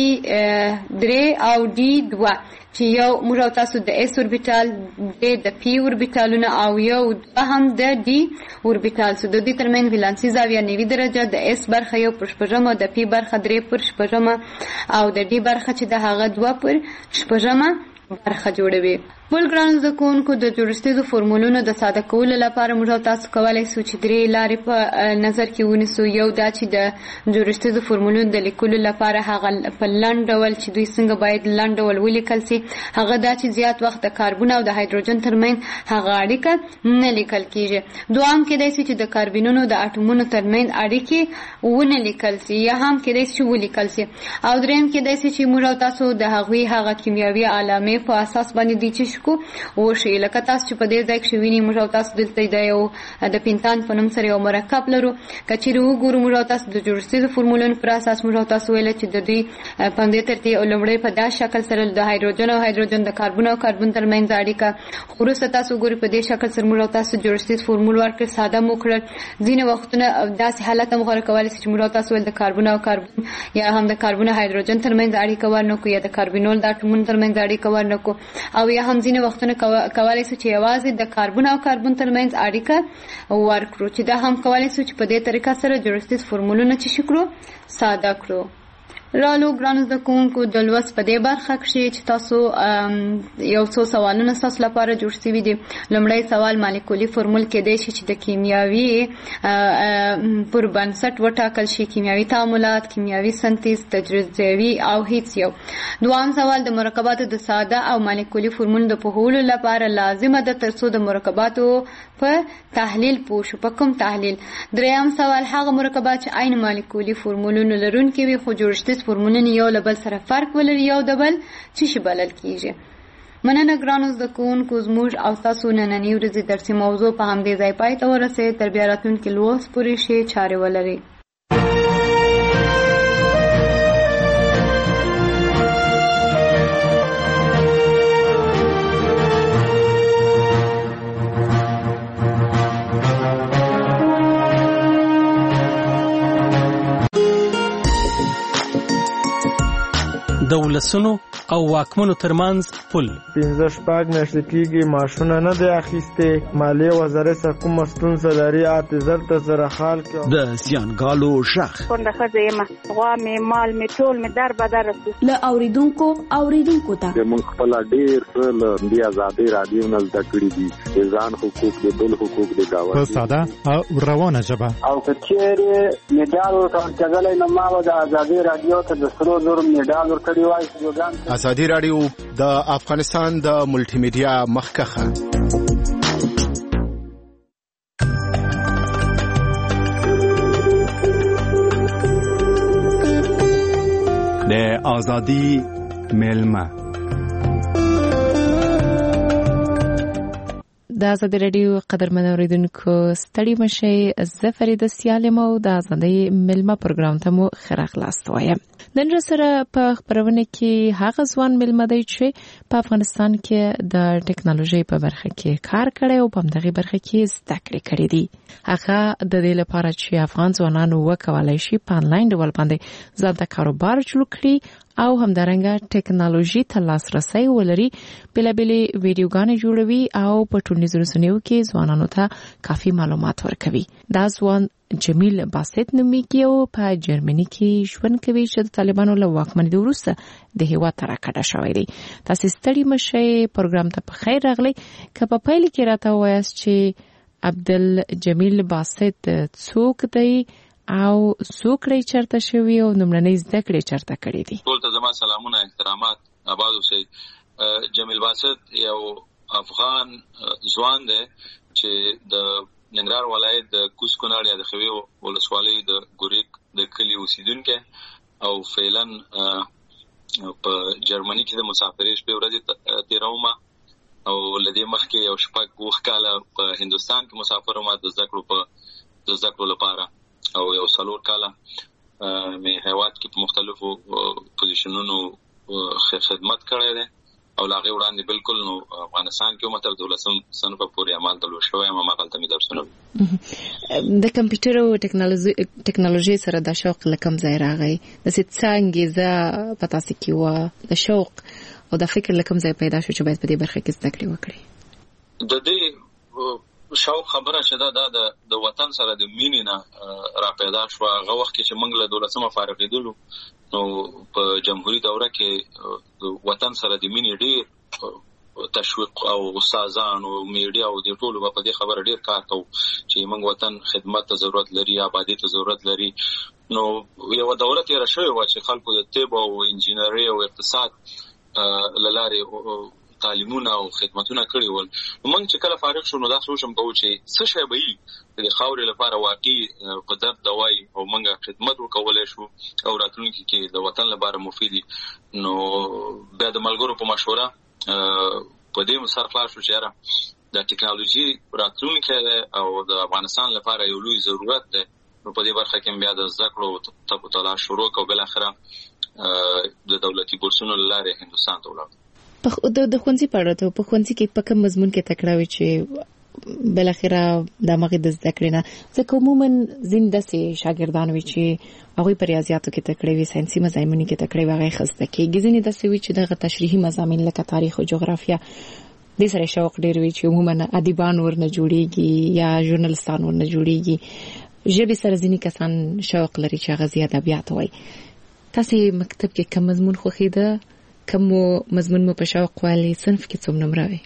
Speaker 3: 3 او ډي 2 چې یو موږ تاسو د اس اوربیټال د پی اوربیټالونه او یو هم د ډي اوربیټال سو د دې ترمنځ ولانسي زاویه 90 درجه د اس برخه 1/4 د پی برخه 3/4 او د ډي برخه چې د هغه 2/4 برخه جوړوي بل ګران زکونکو د جوړښتیزو فورمولونو د ساده کولو لپاره موږ تاسو کولای شو چې 3 لارې په نظر کې ونیسو یو دا چې د جوړښتیزو فورمولونو د لیکلو لپاره هغه په لاند ډول چې دوی څنګه باید لاند ډول ولیکل شي هغه دا چې زیات وخت د کاربن او د هایدروجن ترمنځ هغه اړیکه نه لیکل کیږي دوام کېدای شي چې د کاربنونو د اټومونو ترمنځ اړیکې ونه لیکل شي یا هم کېدای شي ولیکل شي او دریم کېدای شي چې موږ تاسو د هغه کیمیاوي علامې په اساس باندې دي چې کو او شی لکه تاسو چې په دې ځای کې ویني موږ تاسو دلته د یو د پینتان په نوم سره یو مرکب لرو کچېرو وګورو موږ تاسو د جوړښتي فورمولونو پر اساس موږ تاسو ویل چې د دې په دې ترتیب لومړی په داسې شکل سره د هایدروجن او هایدروجن د کاربن او کاربن ترمنځ اړیکه خورسته تاسو ګوري په دې شکل سره موږ تاسو جوړښتي فورمول ورکړ ساده مو کړل ځینې وختونه داسې حالت هم غوړ کولای چې موږ تاسو ول د کاربن او کاربن یا هم د کاربن او هایدروجن ترمنځ اړیکه ورنکو یا د کاربنول د اټومونو ترمنځ اړیکه ورنکو او یا هم ځینې وختونه کولای شو چې یوازې د کاربن او کاربن ترمنځ اړیکه ورکړو چې دا هم کولای شو چې په دې طریقه سره جوړښتي فورمولونه چې شکرو ساده کړو رالو ګرانو زده کوونکو د لوست په دې برخه کې چې تاسو یو څو سوالونه تاسو لپاره جوړ شوي دي. لومړی سوال مالیکولي فورمول کېدای شي چې د کیمیاوي پر بنسټ وټاکل شي، کیمیاوي تعاملات، کیمیاوي سنتیز، تجزیوي او هیڅ یو. دوام سوال د مرکباتو د ساده او مالیکولي فورمول د پوهولو لپاره لازمه ده ترڅو د مرکباتو په تحلیل پوه شو. په کوم تحلیل؟ دریم سوال هغه مرکبات چې عین مالیکولي فورمولونه لرونکي وي خو جوړښتیز فورمولونه یو له بل سره فرق ولري، یو د بل څه شي بلل کیږي. مننه ګرانو زده کوونکو، زموږ او تاسو نننۍ ورځې درسي موضوع په همدې ځای پای ته ورسېد. تر بیا راتلونکي لوست پورې ښې چارې ولرئ.
Speaker 4: د ولسونو او واکمنو ترمنځ پل
Speaker 5: 15 میاشتې کېږي ماشونه نه دی اخیستې. مالیې وزارت سره کومه ستونزه لري؟ اعتذار ته سره حال کې
Speaker 6: د زیانګالو شخ
Speaker 7: کونډه ښځه یم، غوا مې مال مې ټول مې در بدر رسي.
Speaker 8: له اوریدونکو ته
Speaker 9: موږ خپل ډېر څه له دې آزادۍ رادیو نه زده کړي دي، د ځان حقوق د بل حقوق د گاونډي
Speaker 10: په ساده او روانه ژبه.
Speaker 11: او که چېرې میډال ورکړل نو ما به د آزادۍ رادیو ته د سرو زرو میډال ورکړی وای.
Speaker 12: آزادي رادیو د افغانستان د ملټي میډیا مخکخه.
Speaker 10: د آزادي ملما
Speaker 13: د آزادي رادیو قدرمن اوریدونکو ستړي مشي. زه فریده سیالم او د آزادي ملما پروګرام ته مو ښه راغلاست وایم. نن سره په خبرونه کې هغه ځوان ملما دی چې په افغانستان کې د ټکنالوژي په برخه کې کار کړی او په دغه برخه کې زده کړې کړې دي. هغه د دې لپاره چې افغان ځوانانو وکولای شي په انلاین ډول باندې ځان ته کاروبار جوړ کړي او همدارنګه ټکنالوژي ته لاسرسي ولري، بلابلې ویډیوګانې جوړوي او په ټولنیزو رسنیو کې ځوانانو ته کافي معلومات ورکوي. دا ځوان جمیل باسط نومیږي او په جرمني کې ژوند کوي چې د طالبانو له واکمنۍ وروسته د هیواد ته راکډه شوی دی. تاسو ستړي مشئ، پروګرام ته په خیر راغلی. که په پیل کې راته وایاست چې عبدالجمیل باسط څوک دی او څوکړی چرته شوی او نمړنۍ زده کړې چرته کړې دي؟
Speaker 14: ټول ته زما سلامونه، احترامات، آباد اوسئ. جمیل باسط یو افغان ځوان دی چې د ننګرهار ولایت د کوز کونړ یا د خوي ولسوالۍ د ګوریک د کلی اوسیدونکی او فعلا په جرمني کې د مسافرۍ شپې ورځې تیروم او لدې مخکې یو شپږ کاله په هندستان کې مسافر وم د زده کړو لپاره او یو 4 کاله مې هیواد کې په مختلفو پوزیشنونو خدمت کړی دی او لاغه وړاندې بالکل نو افغانستان کې متر د 12 صنف پورې عمل تلو شوی ما مقالته می درسونه.
Speaker 13: د کمپیوټر او ټکنالوژي سره د شوق لکم ځای راغی، د څنګه ز پتا سکی و د شوق او د فکر لکم ځای پیدا شو چې باید په دې برخه کې زده کړې وکړي.
Speaker 14: د دې شوق خبره شته د وطن سره د مینې نه را پیدا شو. هغه وخت کې چې موږ له 12 فارغېدلو نو په جمهوریت دوره کې د وطن سره د مینې ډېر تشویق او استادان او میډیا او د ټولو په دې خبره ډېر کار کوو چې موږ وطن خدمت ته ضرورت لري، آبادی ته ضرورت لري. نو یو دوره تیر شوی و چې خلکو د طب او انجینری او اقتصاد لاره تعلیمونه او خدمتونه کړی ول. موږ چې کله فارغ شو نو دا سوچم کوو چې څه شی به وي د خاورې لپاره واقعي په درد دوای او موږ خدمت وکولای شو او راتلونکي کې د وطن لپاره مفید. نو بیا د ملګرو په مشوره په دې مسر خلاص شو چې د ټکنالوژي راتلونکي او د افغانستان لپاره یو لوی ضرورت دی. نو په دې برخه کې بیا د زده کړو تلاش شروع او بل اخره د دولتي بورسونو لاره هندستان ته ولاړ.
Speaker 13: په د خوندې پاره ته په خوندې کې په کوم مضمون کې تکړه چې بل اخره د مغه د زده کړې نه ځکه عموما زنده سي شاګردان وي چې هغه په ریاضیاتو کې تکړه وي، ساينسي مضامینو کې تکړه وي، هغه خسته کېږي. ځینې د سوي چې دغه تشریحي مضامین لکه تاریخ او جغرافیا د سره شوق ډېر وي چې عموما ادیبان ورنه جوړيږي یا ژورنالستان ورنه جوړيږي. ژبه سره ځینې کسان شوق لري چې هغه زیات ادبیات وایي. تاسو مکتب کې کوم مضمون خوښیده، کوم مضمون مو په شوق والی، صنف کې څومره نمره وي؟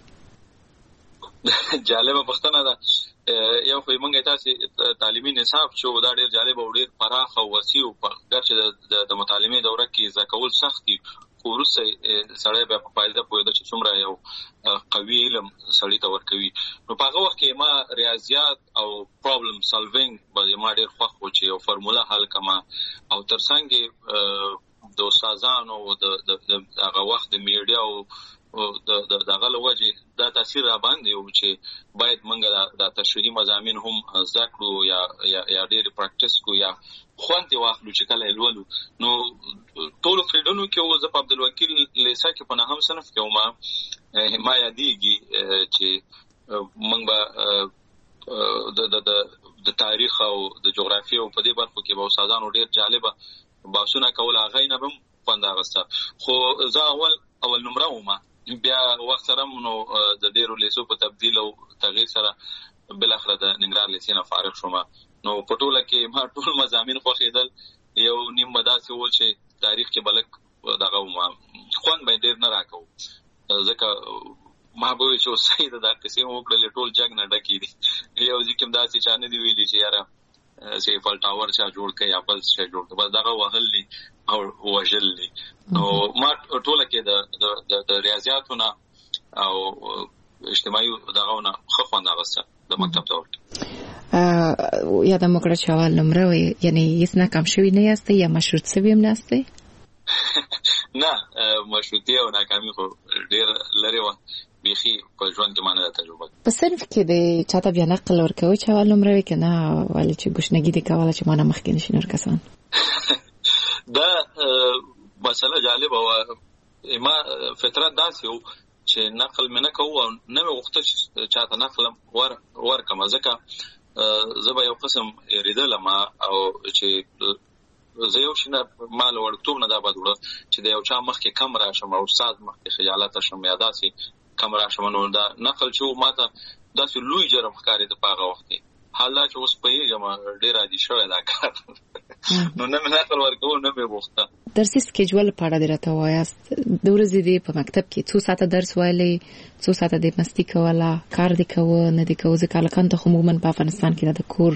Speaker 14: جالبه پښتنه ده. یو خو موږ تاسو تعلیمي نصاب چې دا ډېر جالب او ډېر پراخ او وسیع او ګرځي د مطالعې دوره کې ځکول سختي ورسې سړی به په فائدہ پوهیږي چې څومره یو قوي علم سړی ته ورکوي. نو په هغه وخت کې ما ریاضیات او پرابلم سالوینګ باندې ما ډېر خوښ و چې یو فرموله حل کما او ترڅنګ د استادانو او د هغه وخت د میډیا او د غل وجه دا تاثیر را باندې و چې باید موږ د تشریحي مضامین هم ذکرو یا ډېر پریکټیس کو یا خوانتي واخلو چې کله لولو. نو ټول فریډونو کې او زه په عبدالوکیل لیسا کې په نهم صنف کې ما یادېږي چې موږ به د تاریخ او د جغرافیې او په دې برخو کې به استادانو ډېر جالبه بحثونه کول. هغه نه به خوند اخیسته. خو زه اول نمره وم. بیا وخت سره نو د ډېرو لیسو په تبدیل او تغییر سره بل اخر د ننګرهار لیسې نه فارغ شوم. نو په ټوله کې ما ټول مضامین خوښېدل. یو نیم مداسې و چې تاریخ کې بلک دغه ما خوند به ډېر نه راکو، ځکه ما به چې صحیح دا قصې وکړلې ټول جګ نه ډکې دي. یو ځکه داسې چا نه دی ویلي چې یاره سیفل ټاور چا جوړ کړي یا بل څه جوړ کړي، بس دغه وهلي او وژلي. نو ما ټوله کې د ریاضیاتونه او اجتماعي دغهونه ښه خوند اخیسته د مکتب دور کې.
Speaker 13: یادم وکړه چې اول نمره وي، یعنی هیڅ ناکام شوي نه یاستئ یا مشروط شوي هم نه یاستئ؟
Speaker 14: نه، مشروطي او ناکامي خو ډېر لرې وه. بیخي په ژوند کې مانه تجربه.
Speaker 13: په صنف کې د چاته بیا نقل ورکوي چې اول نمره وي که نه ولې چې ګوشنګي دې کوله چې مانه مخکې نشي نور کسان؟
Speaker 14: دا مسله جالبه وه. ما فطرت داسې و چې نقل مې نه کوو او نه مې غوښته چې چاته نقل ورکړم، ځکه زه به یو قسم اېرېدلم او چې زه یو شي نه ما له وړکتوب نه دا بد وړه چې د یو چا مخکې کم راشم او استاد مخکې خجالته شم یا داسې کم راشم. نو دا نقل چې و ما ته داسې لوی جرم ښکارېده په هغه وخت کې. حال دا چې اوس پوهېږم ډېر عادي شوی دا کار. نو نه مې نقل ورکول نه مې غوښته.
Speaker 13: درسي سکیجول په اړه دې راته ووایاست. د ورځې دې په مکتب کې څو ساعته درس ویلی، څو ساعته دې مستي کوله، کار دې کوه نه دې کوه؟ ځکه هلکانو ته خو عموماً په افغانستان کې د کور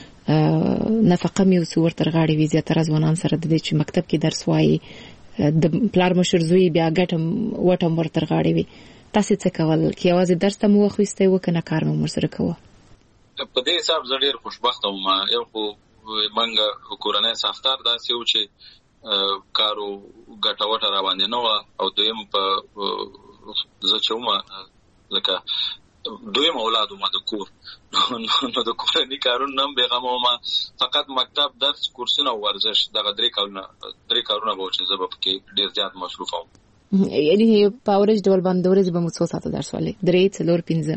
Speaker 13: نفقه مې اوس ورته غاړې وي. زیاتره ځوانان سره د دې چې مکتب کې درس وایي د پلار مشر زوی بیا ګټم وټم ورته غاړې وي. تاسې څه کول چې یوازې درس ته مو واخیستی و که نه کار مو ورسره کوه؟
Speaker 14: په دې حساب زه ډېر خوشبخته وم. یو خو موږ کورنۍ ساختار داسې و چې کارو ګټه وټه را باندې نه وه، او دویم په زه چې وم لکه دویم اولاد وم د کور، نو د کورني کارونه هم بېغمه وم. فقط مکتب، درس، کورسونه او ورزش، دغه درې کارونه به و چې زه به پکې ډېر زیات مصروف وم.
Speaker 13: یعنې په اورج ډول باندې د ورځې به مو څو ساعته درس ویلی؟ 3، 4، 5؟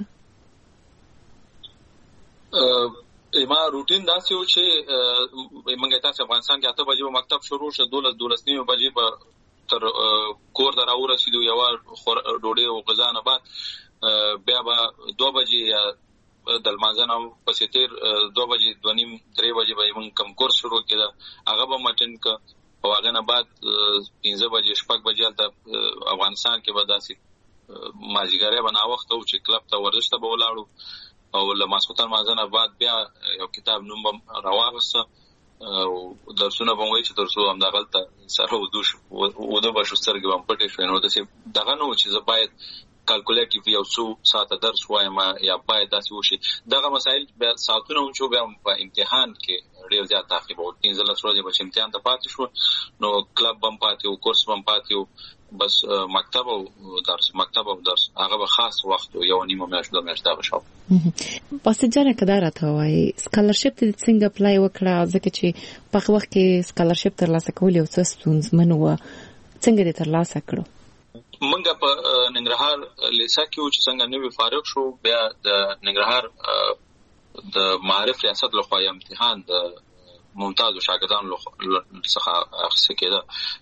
Speaker 14: ما روټین داسې و چې موږ تاسو افغانستان کې 8 بجې به مکتب شروع شو، 12 بجې به تر کور ته راورسېدو. یوه ډوډۍ او غذا نه بعد بیا به 2 بجې یا د لمانځه نه پسې تېر 2 بجې 2:30 3 بجې به موږ کوم کورس شروع کېده، هغه به م اټینډ کړه. او هغه نه بعد 15 بجې 6 بجې هلته افغانستان کې به داسې مازدیګری به ناوخته و چې کلب ته ورزش ته به ولاړو، او له ماسخوتن لمانځه نه بعد بیا یو کتاب نوم به راواغسته او درسونه به وایي چې تر څو همدغلته سره وده به شو، سترګې به م پټې شوې. نو داسې دغه نه و چې زه باید کالکولیټیو یو څو ساعته درس وایم یا باید داسې وشي. دغه مسایل بیا ساعتونه هم چې بیا په امتحان کې ډېر زیات تعقیب و. 15 ورځې به چې امتحان ته پاتې شو نو کلب به م پاتې و، کورس به م پاتې و، بس مکتب او درس هغه به خاص وخت و، 1.5 میاشت 2 میاشت هغه شاو.
Speaker 13: باسط جانه که دا راته وایي سکالرشپ ته څنګه اپلای وکړه؟ ځکه چې په هغه وخت کې سکالرشپ ترلاسه کول یو څه ستونزمن و، څنګه دې ترلاسه کړو؟
Speaker 14: موږ په ننګرهار لیسا کې و چې څنګه نوی فارغ شو، بیا د ننګرهار د معارف ریاست لخوا امتحان د ممتازو شاګردانو څخه اخیستل کېده،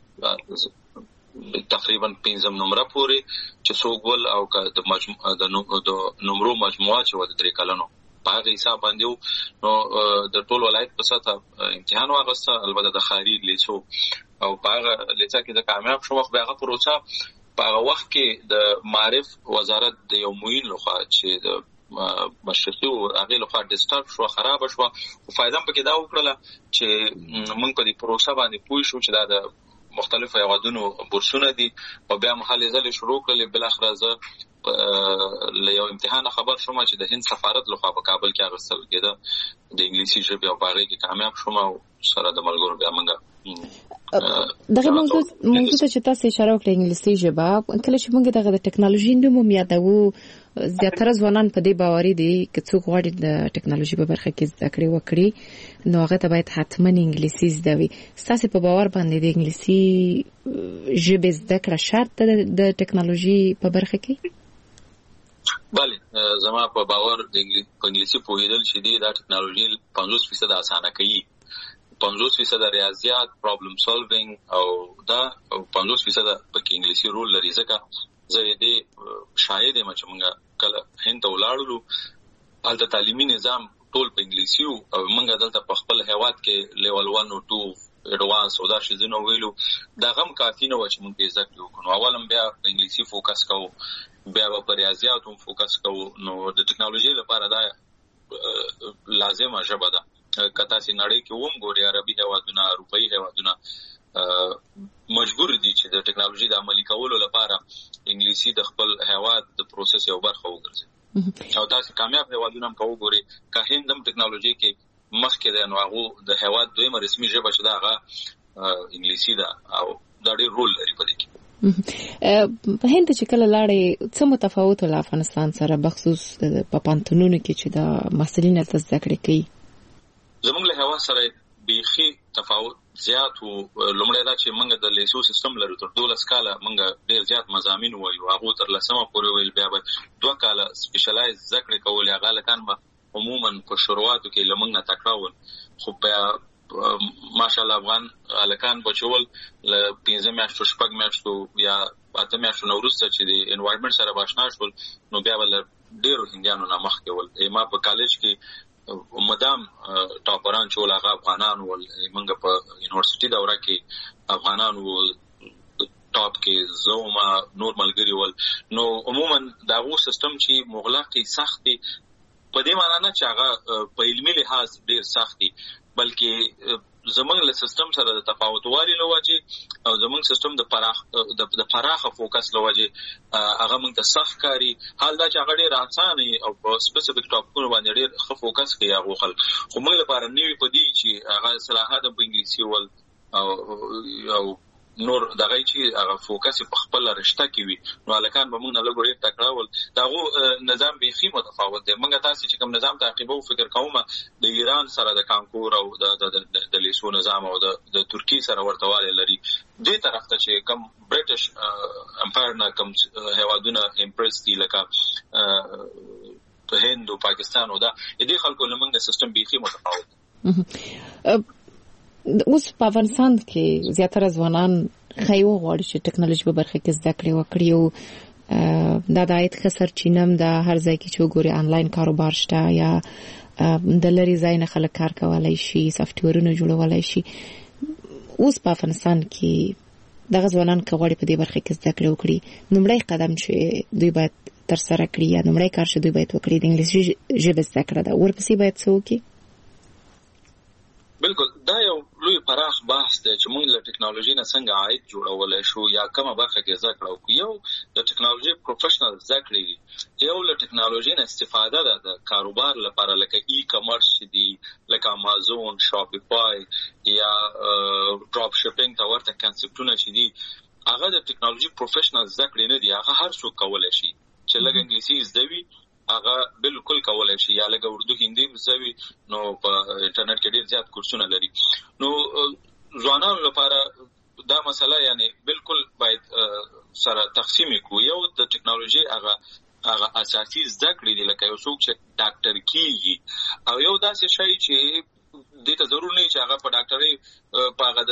Speaker 14: تقریبا 15 نمره پورې چې څوک ول او د نمرو مجموعه چې و د 3 کلنو په هغه حساب باندې نو د ټول ولایت په سطح امتحان واغسته، البته د خاري لیسو او په هغه لیسه کې د کامیاب شو وخت هغه پروسه په هغه وخت کې د معرف وزارت د یو معین لخوا چې د مشرقي او هغه لخوا ډیسټرب شو، خراب شو، او فائدہ پکې دا وکړه چې موږ په دې پروسه باندې پوه شو چې دا د مختلفو هیوادونو بورسونه دي، او بیا محلي ځلې شروع کړل. بل اخر زه له یو امتحان خبر شوم چې د هند سفارت لخوا په کابل کې اغوستل کېده د انګلیسي ژبې او باغې کې کامیاب شوم، او سره د ملګرو بیا موږ
Speaker 13: دغه موضوع ته چې تاسو اشاره وکړه انګلیسي ژبه، کله چې موږ دغه د ټکنالوژي نوم یادوو زیاتره ځوانان په دې باوري دي چې څوک غواړي د ټکنالوژي په برخه کې زده کړې وکړي نو هغه ته باید حتما انګلیسي زده وي. ستاسو په باور باندې د انګلیسي ژبه زده کړه شرط ده د ټکنالوژي په برخه کې؟
Speaker 14: بله، زما په باور د انګلیسي پوهیدل چې دی دا ټکنالوژي 50% اسانه کوي، 50% ریاضیات، پرابلم سولوینګ، او دا 50% په انګلیسي رول لري. ځکه زه دې شاهد یم چې موږ کله هند ته ولاړو، هلته تعلیمي نظام ټول په انګلیسي وو، او موږ دلته په خپل هیواد کې لیول 1 او 2 ایډوانس او دا شیزونه ویلو، دا غم کافي نه و چې موږ دې زده کړو. نو اولم بیا په انګلیسي فوکس کوو، بیا په ریاضیات هم فوکس کوو. نو د ټکنالوژي لپاره دا لازمه ژبه ده. کته سي نړۍ کې ووم ګوري عربي هیوادونه، اروپایي هیوادونه مجبور دي چې د ټکنالوژي د عملي کولو لپاره انګلیسي د خپل هیواد د پروسس یو برخه وګرځي. او تاسو کامیاب هیوادونه هم کوو ګوري که هند هم ټکنالوژي کې مخکې ده، نو هغه د هیواد دویمه رسمي ژبه چې ده هغه انګلیسي ده، او دا ډېر رول لري په دې کې.
Speaker 13: په هند چې کله لاړې څه متفاوت له افغانستان سره بخصوص په پانتونونو کې چې د محصلین هلته زده کړې کوي؟
Speaker 14: زموږ له هوا سره بیخي تفاوت زیات وو. لومړی دا چې موږ د لیسو سیستم لرو، تر 12 کاله موږ ډېر زیات مضامین وایو، هغه تر 10مه پورې ویل، بیا به 2 کاله سپیشلایز زده کړې کولې. هغه لکان به عموما په شروعاتو کې له موږ نه تکړه ول، خو بیا ماشاءالله افغان الکان بچول له 15 میاشتو 6 میاشتو یا 8 میاشتو نو وروسته چې د انوایرنمنت سره آشنا شول، نو بیا ول ډېرو هندیانو نه مخکې ول. ما په کالج کې مدام ټاپران چې ول هغه افغانان ول، موږ په یونیورسيټي دوره کې افغانان ول ټاپ کې، زوما نور ملګری ول. نو عموما دا غو سیستم چې مغلقي سختي په دې معنی نه چې هغه په علمي لحاظ ډېر سختي، بلکې زمونږ له سیستم سره د تفاوت والی لوجه او زمونږ سیستم د پراخه فوکس لوجه هغه موږ ته سخت کاری. حال دا چې هغه ډېر اسانه او په سپیسیفیک ټاپکونو باندې ډېر ښه فوکس کوي هغه خلک، خو موږ لپاره نیوی پدې چې هغه اصطلاحات په انګلیسي ول او نور دغه چې هغه فوکس په خپل رشته کې وي، نو الکان به موږ نه لګوري تکړه ول. داغه نظام بیخي متفاوت دی. موږ تاسو چې کوم نظام تعقیبو فکر کوم د ایران سره د کانکور او د لیسو نظام او د ترکی سره ورتواله لري. دې طرف ته چې کوم برټش امپایر نه کوم هیوادونه امپریس دي لکه په هند او پاکستان او دا دې خلکو لمنګ سیستم بیخي متفاوت.
Speaker 13: اوس په افغانستان کې زیاتره ځوانان خیو غواړي چې ټکنالوژي په برخه کې زده کړې وکړي، او دا د عاید ښه سرچینه هم ده. هر ځای کې چې وګوري آنلاین کاروبار شته، یا د لرې ځای نه خلک کار کولی شي، سافټویرونه جوړولی شي. اوس په افغانستان کې دغه ځوانان که غواړي په دې برخه کې زده کړې وکړي، لومړی قدم چې دوی باید ترسره کړي یا لومړی کار چې دوی باید وکړي د انګلیسي ژبې زده کړه ده، ورپسې باید څه وکړي؟
Speaker 14: بالکل دا یو لوی پراخ بحث دی چې موږ له ټکنالوژي نه څنګه عاید جوړولای شو یا کومه برخه کې زده کړو. یو د ټکنالوژي پروفیشنل زده کړې دي، یو له ټکنالوژي نه استفاده ده د کاروبار لپاره، لکه ای کامرس دي، لکه امازون، شاپیفای یا ډراپ شپینګ ته ورته کنسپټونه چې دي، هغه د ټکنالوژي پروفیشنل زده کړې نه دي. هغه هر څوک کولای شي چې لږ انګلیسي زده وي، هغه بالکل کولای شي، یا لکه اردو هندي زوي. نو په انټرنیټ کې ډېر زیات کورسونه لري. نو ځوانانو لپاره دا مسله یعنی بالکل باید سره تقسیم کو. یو د ټکنالوژي هغه اساسي زده کړې دي، لکه یو څوک چې ډاکټر کیږي، او یو داسې شی چې دې ته ضرور نه چې هغه په ډاکټري په هغه د دوا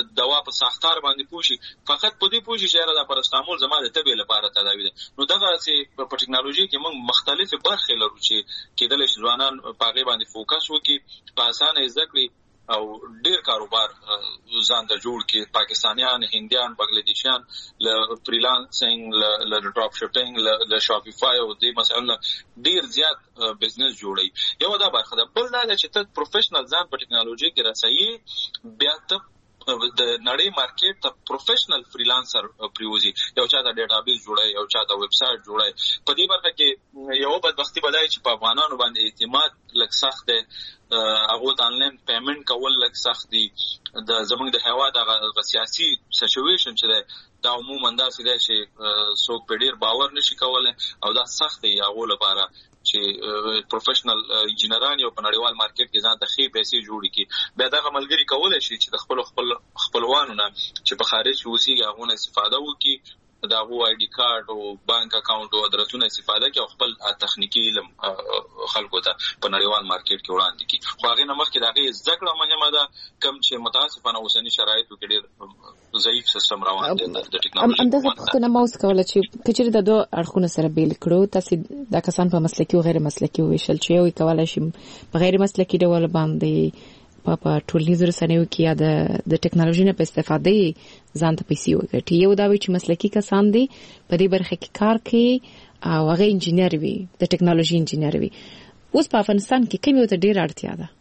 Speaker 14: په ساختار باندې پوښي فقط په دې پوښي چې دا پرستامول زما د تبې لپاره تداوی ده. نو دغه چې په ټکنالوژي کې موږ مختلفه برخې لرو چې کېدل شي ځوانان په هغه باندې فوکس وکړي په اسانه زده کړي او ډیر کاروبار ځان ته جوړ کړي. پاکستانیان، هندیان، بنگلادیشیان له فریلانسینګ له ډراپ شپینګ له شاپیفای او دې مثلا ډیر زیات بزنس جوړي. یو دا برخه ده. بل دا چې ته پروفیشنل ځان په ټکنالوژي کې رسایي بیا ته د نړۍ مارکیټ ته پروفیشنل فریلانسر پریوزي. یو چا د ډیټابیس جوړي، یو چا د ویب سټ جوړي. په دې برخه کې یو بدبختی بدای چې په افغانانو باندې اعتماد لږ سخت دی. هغه ته آنلاین پیمنٹ کول لږ سخت دي. د زمونږ د هوا د سیاسي سچويشن چې دا عموما داسې دی چې څوک په ډیر باور نشي کولای او دا سخت دی هغه لپاره چې پروفیشنل انجینران یو په نړیوال مارکیټ کې ځان ته خې پیسې جوړ کړي. بیا دا عملګری کولای شي چې د خپلوانو نه چې په خارج اوسېږي هغه نه استفاده وکړي، دا هو آی ډی کارت او بانک اکاونټ او ادرسونه استفاده کوي او خپل تخنیکی علم خلکو ته په نړیوال مارکیټ کې وړاندې کوي. خو هغه نه مخکې دا غي ذکر مهمه ده کوم چې متاسفانه اوسنی شرایطو کې ډېر ضعیف سیستم روان دی د ټکنالوژي.
Speaker 13: همدغه پوښتنه مو وکړه چې کچېر د دوه اړخونو سره بیل کړو، تاسو دا کسان په مسلکي او غیر مسلکي ویشل چې یو کولای شي په غیر مسلکي ډول باندې په ټولنیزو رسنیو کې یا د ټکنالوژي نه په استفاده ځان ته پیسې وګټي. یو دا وی چې مسلکي کسان دي په دې برخه کې کار کوي او هغه انجینر وي، د ټکنالوژي انجینر وي. اوس په افغانستان کې کوم یو ته ډیر اړتیا ده؟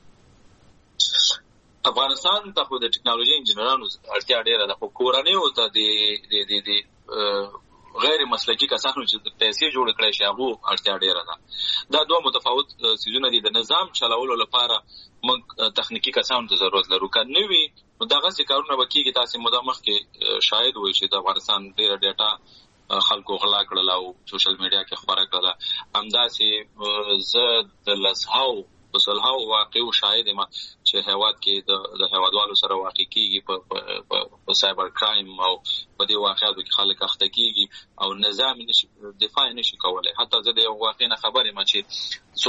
Speaker 14: افغانستان ته خو د ټکنالوژي انجینرانو اړتیا ډیره ده، خو کورنۍ او ته د غیر مسلکي کسانو چې پیسې جوړ کړي شي هغه اړتیا ډیره ده. دا دوه متفاوت سيزونه دي. د نظام چلولو لپاره موږ تخنیکی کسانو ته ضرورت لرو. کنه وی دغه څه کارونه وکړي تاسو مدامخ کې شاید وي چې د افغانستان ډیره ډیټا خلکو غلا کړل او سوشل میډیا کې خبره کړل. همداسې زه د لسهاو وسلهاو واقعو شاهد ما چې هیواد کې د هیوادوالو سره واقع کیږي په سایبر کرایم او په دې واقعاتو کې خلک اخته کیږي او نظام نشي دفاع نشي کولای. حتی زه د یو واقع نه خبرې ما چې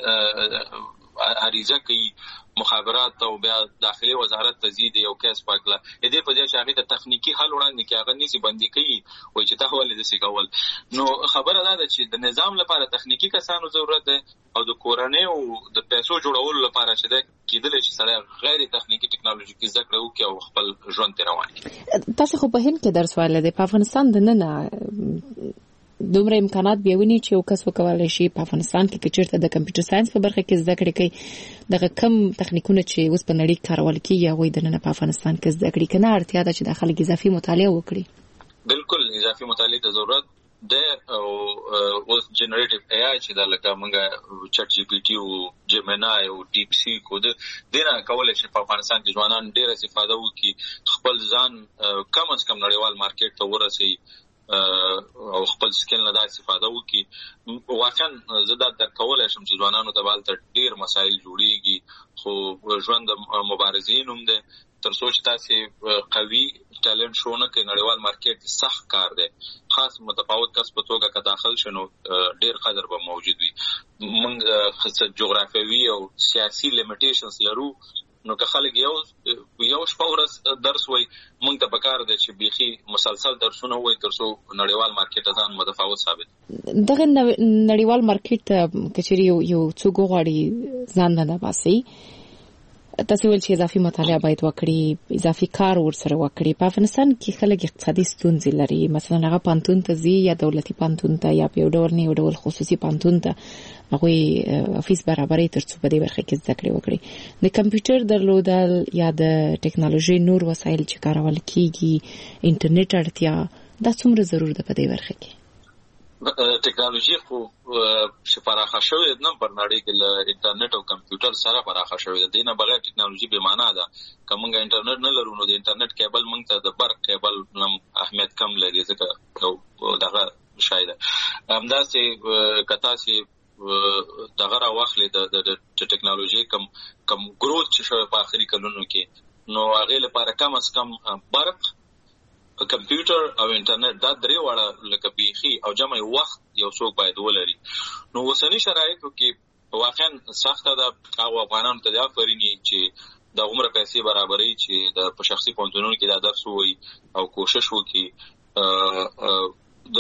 Speaker 14: څوک عریضه کوي مخابرات او بیا داخلي وزارت تزيد یو کیس پاکله دې په دې چې هغه د تخنیکی حل وړاندې کې هغه نسی بندي کوي وای چې ته ولې د سی کول. نو خبره ده چې د نظام لپاره تخنیکی کسانو ضرورت ده او د کورنۍ او د پیسو جوړولو لپاره چې ده کېدل چې سره غیر تخنیکی ټکنالوژي زده کړو کې او خپل ژوند ته روان دي.
Speaker 13: تاسو خو په هند کې درس ویل دي، په افغانستان د نه دومره امکانات بیاونی چې یو کس وکولای شي په افغانستان کې چیرته د کمپیوټر ساينس په برخه کې زده کړې کوي. دغه کم تخنیکونه چې اوس په نړۍ کارول کیږي هغه د نه په افغانستان کې زده کړې کنه اړتیا ده چې د خلک اضافي مطالعه وکړي.
Speaker 14: بالکل اضافي مطالعه ته ضرورت ده او اوس جنریټیو ای آی چې دا لکه موږ چټ جی پی ټي او جیمینای او ډیپ سی کو دنه کولای شي په افغانستان کې ځوانان ډېر استفاده وکړي، خپل ځان کم از کم نړیوال مارکیټ ته ورسوي او خپل سکل نه دا استفاده وکړي. واقعا زه دا درکولای شم چې ځوانانو ته بالته ډېر مسایل جوړیږي، خو ژوند مبارزین هم ده. تر څو چې تاسو قوي ټالنت شونه کې نړیوال مارکیټ سخت کار دی، خاص متفاوت کس په توګه که داخل شنو ډېر قدر به موجود وي. موږ جغرافیوي او سیاسي لیمیټیشنز لرو، نو که خلک یو شپه ورځ درس وای موږ ته پکار دی چې بيخي مسلسل درسونه وای تر څو نړیوال مارکیټ ځان متفاوت ثابت.
Speaker 13: دغه نړیوال مارکیټ کچري یو څوک غواړي ځان نه باسي، تاسو ول چې اضافي مطالعه باید وکړي، اضافي کار ورسره وکړي. په افغانستان کې خلک اقتصادي ستونزې لري، مثلا هغه پانتون ته ځي یا دولتي پانتون ته یا په یو ډول نه یو ډول خصوصي پانتون ته هغه فیس برابرې تر څو په دې برخه کې زده کړې وکړي. د کمپیوټر درلودل یا د ټکنالوژي نور وسایل چې کارول کیږي، انټرنیټ اړتیا دا څومره ضرور ده په دې برخه کې؟
Speaker 14: ټکنالوژي خو چې پراخه شوې ده په نړۍ کې له انټرنیټ او کمپیوټر سره پراخه شوې ده. دینه بغیر ټکنالوژي به معنا ده. کومه انټرنیټ نه لرو نو د انټرنیټ کیبل موږ ته د برق کیبل نم اهمیت کم لري، ځکه دغه شاید همداسې کتا سي دغه راوخلې د ټکنالوژي کم ګروث چې شوی په اخري کلونو کې، نو هغه لپاره کم از کم برق، کمپیوټر او انټرنیټ دا درې واړه لکه بيخي او جمع وخت یو څوک باید ولري. نو اوسنی شرایطو کې واقعا سخت ده. هغه افغانانو ته دا فرینی چې د عمر پیسې برابرۍ چې د په شخصي پوهنتونونو کې دا درس وي او کوشش وکړي د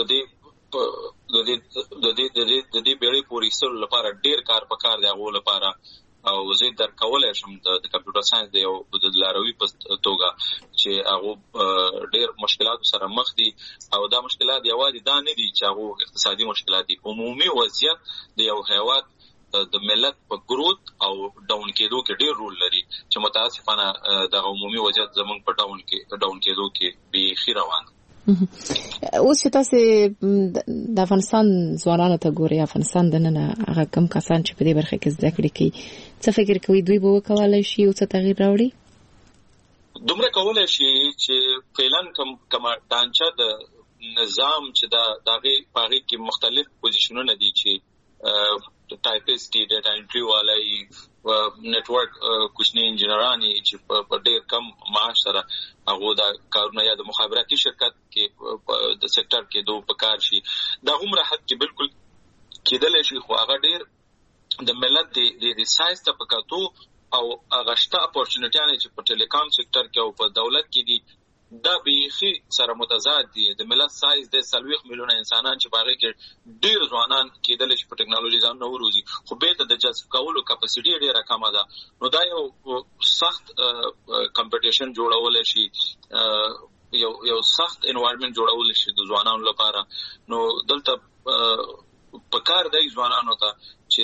Speaker 14: دې بیړۍ پورې سره لپاره ډیر کار پکار دی هغه لپاره او زه در کولای شم د کمپیوټر ساينس دی او د لاروي په توګه چې هغه ډیر مشکلات سره مخ دي او دا مشکلات یوازې دا نه دي چې هغه اقتصادي مشکلات دي عمومي وضعیت د یو هیواد د ملت په گروث او ډاون کېدو کې ډیر رول لري چې متاسفانه د عمومي وضعیت زمونږ په ډاون کېدو کې به خیر روان
Speaker 13: اوس چې تاسو د افغانستان ځوانانو ته ګوري افغانستان د نن هغه کم کسان چې په دې برخه کې زده کړې کوي څه فکر کوي دوی به وکولای شي او څه تغییر راوړي
Speaker 14: دومره کولای شي چې فعلا کوم ډانچه د نظام چې دا دغه پاره کې مختلف پوزیشنونه دي چې ټایپسټ ډیټا انټری والای نیټورک کوچنی انجینرانی چې په ډېر کم معاش سره هغه دا کارونه یا د مخابراتي شرکت کې د سېکټر کې دوه پکار شي دا عمره حد کې بالکل کېدل شي خو هغه ډېر د ملت د ساينس ته پکاتو او هغه شته اپورچونټیانه چې په ټیلیکام سېکټر کې او په دولت کې دي دا بیخي سره متضاد دي د ملت سایز د 30 میلیونه انسانان چې باغې کې ډیر ځوانان کېدل چې په ټکنالوژي ځان نو وروزي خو به د جذب کولو کیپاسټي ډیره کم ده نو دا یو سخت کمپټیشن جوړول شي یو سخت انوایرنمنت جوړول شي د ځوانانو لپاره نو دلته پکار دی ځوانانو ته چې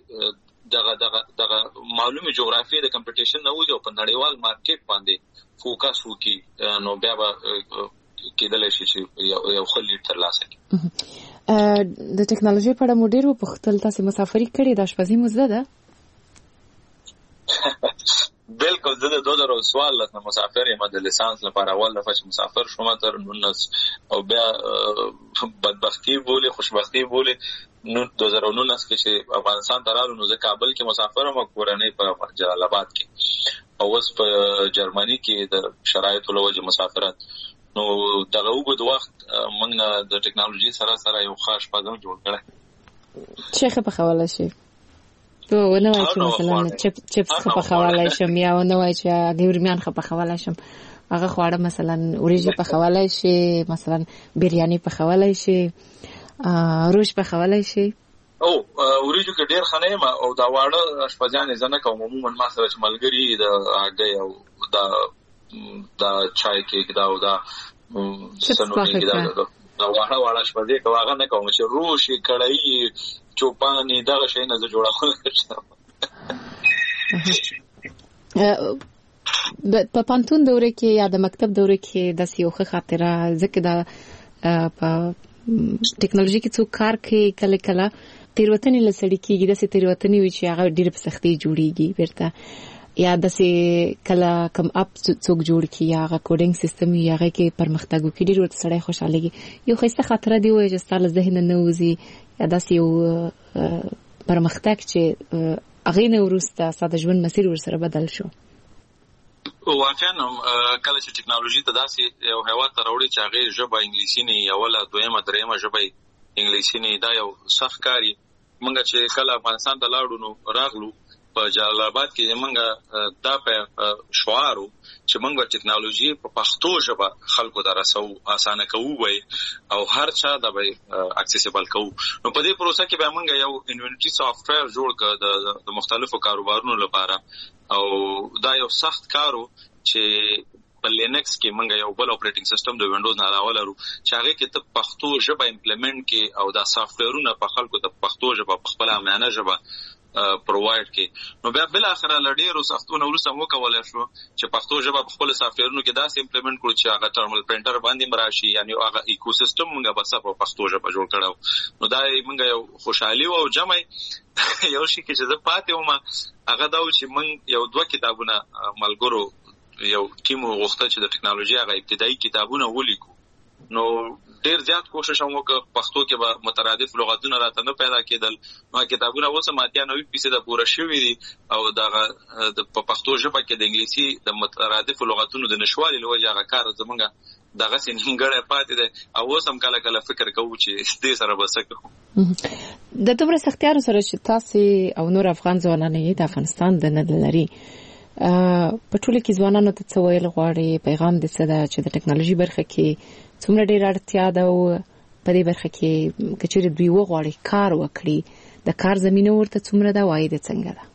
Speaker 14: دغه معلومه جغرافي د کمپټیشن نه وځي او په نړیوال مارکیټ باندې فوکس وکړي نو بیا به کېدل شي چې یو خلیټ تر لاسه کړي
Speaker 13: د ټکنالوژي په اړه مو ډیر وپوښتل تاسو مسافري کړې د اشپزي مزده ده
Speaker 14: بالکل زه د 2014 نه مسافر یم د لیسانس لپاره اول دفعه چې مسافر شوم تر 19 او بیا بدبختی بوله خوشبختی بوله نو 2019 کې چې افغانستان ته راغلم نو زه کابل کې مسافر یم کورنۍ په جلال آباد کې او اوس په جرمني کې د شرایطو له وجې مسافرت نو دغه وګد وخت موږ د ټکنالوژي سره یو خاص پدم جوړ کړی
Speaker 13: چې په حواله شي تو نو وای چې مثلا چپس په حواله شم یا نو وای چې ګورمیان په حواله شم هغه خواړه مثلا اوریجی په حواله شي مثلا بریاني په حواله شي روش په حواله شي
Speaker 14: او اوریجو کې ډیر خنه ما او دا واړه اشپزان زنه کوم عموما ما سره ملګری د هغه او دا چای کې دا او دا سنونی دا واړه اشپزي کوغه نه کوم چې روشي کړای چوپانی دا شي نه جوړول کړم
Speaker 13: په پانتون دوره کې یا د مکتب دوره کې د سیوخه خاطره ځکه دا په ټکنالوژي کې څو کار کوي کله کله تیروتنې لسړي کېږي د تیروتنې وي چې هغه ډېر په سختۍ جوړيږي بیرته یا د کله کم اپ څوک جوړ کی یا هغه کوډینګ سیستم یې هغه کې پرمختګ وکړي ډېر ورته سړی خوشالهږي یو خسته خاطره دی وای چې ستاسو ذهن نه وځي یا داسې یو پرمختګ چې هغه نه ورسته ستاسو ژوند مسیر ورسره بدل شو
Speaker 14: واقعا کله چې ټکنالوژي ته داسې یو هوا ته راوړي چې هغه ژبه انګلیسي نه یا ولا دویمه دریمه ژبه انګلیسي نه دا یو سخت کاری مونږ چې کله افغانستان ته لاړو نو راغلو په جلال آباد کې مونږ دا په شعارو چې مونږ ټکنالوژي په پښتو ژبه خلکو ته رسو اسانه کوو وي او هر چا دا به اکسیسیبل کوو نو په دې پروسه کې به مونږ یو انوینټری سافټویر جوړ کړ د مختلفو کاروبارونو لپاره او دا یو سخت کارو چې په لینکس کې مونږ یو بل اپریټینګ سیستم د وینډوز نه راولرو چې هغه کې ته پښتو ژبه امپلیمنٹ کې او دا سافټویرونه په خلکو ته پښتو ژبه په خپل امانه ژبه پرووایډ کې نو بیا بل اخر لډیرو سختونه ورسره مو کولای شو چې پښتو ژبه په خپل سافټویرونو کې داسې امپلیمنٹ کړو چې هغه ټرمینل پرینټر باندې مراشي یعنی هغه ایکو سیستم مونږ بس په پښتو ژبه جوړ کړو نو دا مونږ یو خوشحالي او جمع یو شي کې چې زه پاتې وم هغه دا و چې مونږ یو دوه کتابونه ملګرو یو ټیم وغوښته چې د ټکنالوژي هغه ابتدایي کتابونه ولیکو نو ډیر زیات کوشش هم وکړ پښتو کې به مترادف لغتونه راته نه پیدا کېدل نو کتابونه اوس ماتیا 90% پوره شوي دي او دا د پښتو ژبه کې د انګلیسي د مترادف لغتونو د نشوالي لوجه هغه کار زمونږ دغه سینګړې پاتې ده او اوس هم کله کله فکر کوو چې دې سره بسکو
Speaker 13: د دومره سختیانو سره چې تاسو او نور افغان ځوانان یې د افغانستان د نړۍ په ټوله کې ځوانانو ته څه ویل غواړي، پیغام دې څه ده چې د ټکنالوژي برخه کې څومره ډېر اړتیا ده او په دې برخه کې که چېرې دوی وغواړي کار وکړي د کار زمینه ورته څومره ده، عاید یې څنګه ده؟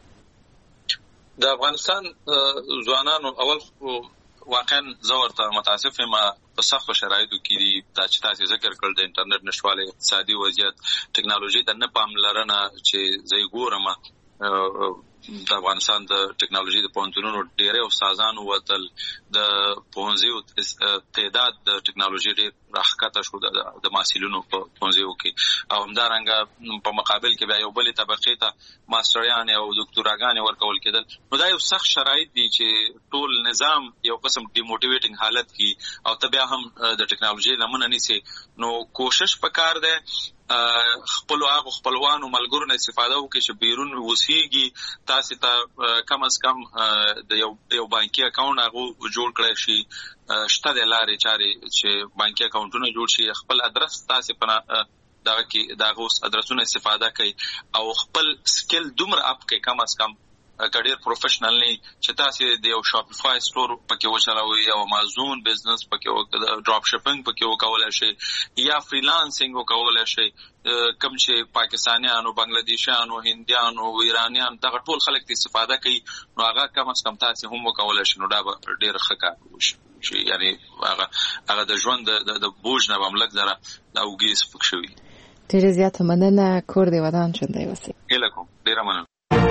Speaker 14: د افغانستان ځوانانو اول واقعا زه ورته متاسف یم په سختو شرایطو کې دي. دا چې تاسو ذکر کړل د انټرنیټ نشواله، اقتصادي وضعیت، ټکنالوژي ته نه پاملرنه چې زه ګورم د افغانستان د ټکنالوژي د پوهنتونونو ډېری استادانو وتل، د پوهنځیو تعداد د ټکنالوژي ډېر راښکته شو د محصلینو په پوهنځیو کې، او همدارنګه په مقابل کې بیا یو بلې طبقې ته ماسټریانې او دکتوراګانې ورکول کېدل. نو دا یو سخت شرایط دي چې ټول نظام یو قسم ډیموټیویټینګ حالت کې او ته بیا هم د ټکنالوژي لمنه نیسي. نو کوشش پکار دی خپلوانو ملګرو نه استفاده وکړي چې بیرون اوسېږي، تاسو ته کم از کم د یو بانکي اکاونټ هغه جوړ کړئ شي، شته د لارې چارې چې بانکي اکاونټونه جوړ شي، خپل ادرس تاسو په دغه کې دغه ادرسونه استفاده کوي او خپل سکل دومره اپ کوي کم از کم کډیر پروفیشنل نه چې تاسو د یو شاپیفای سٹور پکې وچلوي او امازون بزنس پکې ډراپ شپینګ پکې وکولای شي یا فریلانسینګ وکولای شي. کوم چې پاکستانیانو، بنگلاديشانو، هندیانو، ایرانیان دغه ټول خلک استفاده کوي، نو هغه کم از کم تاسو هم وکولای شي. نو دا ډیر ښه کار وشي، یعنی هغه د ژوند د بوج نه بملک زره دا وګیس پکښوي.
Speaker 13: ډیر زیات مننه. کور دی ودان چندای وسی.
Speaker 14: هله کوم ډیر مننه.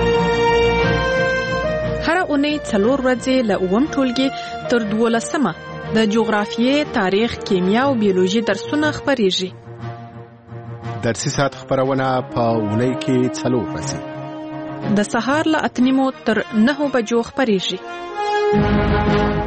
Speaker 2: هر اونۍ 4 ورځې له 9 ټولګي تر 12 د جغرافیې، تاریخ، کیمیا او بیولوژي درسونه خبرېږي.
Speaker 12: درسي ساعت خبرونه په اونۍ کې 4 ورځې
Speaker 2: د سهار له 8 تر 9 بجو خبرېږي.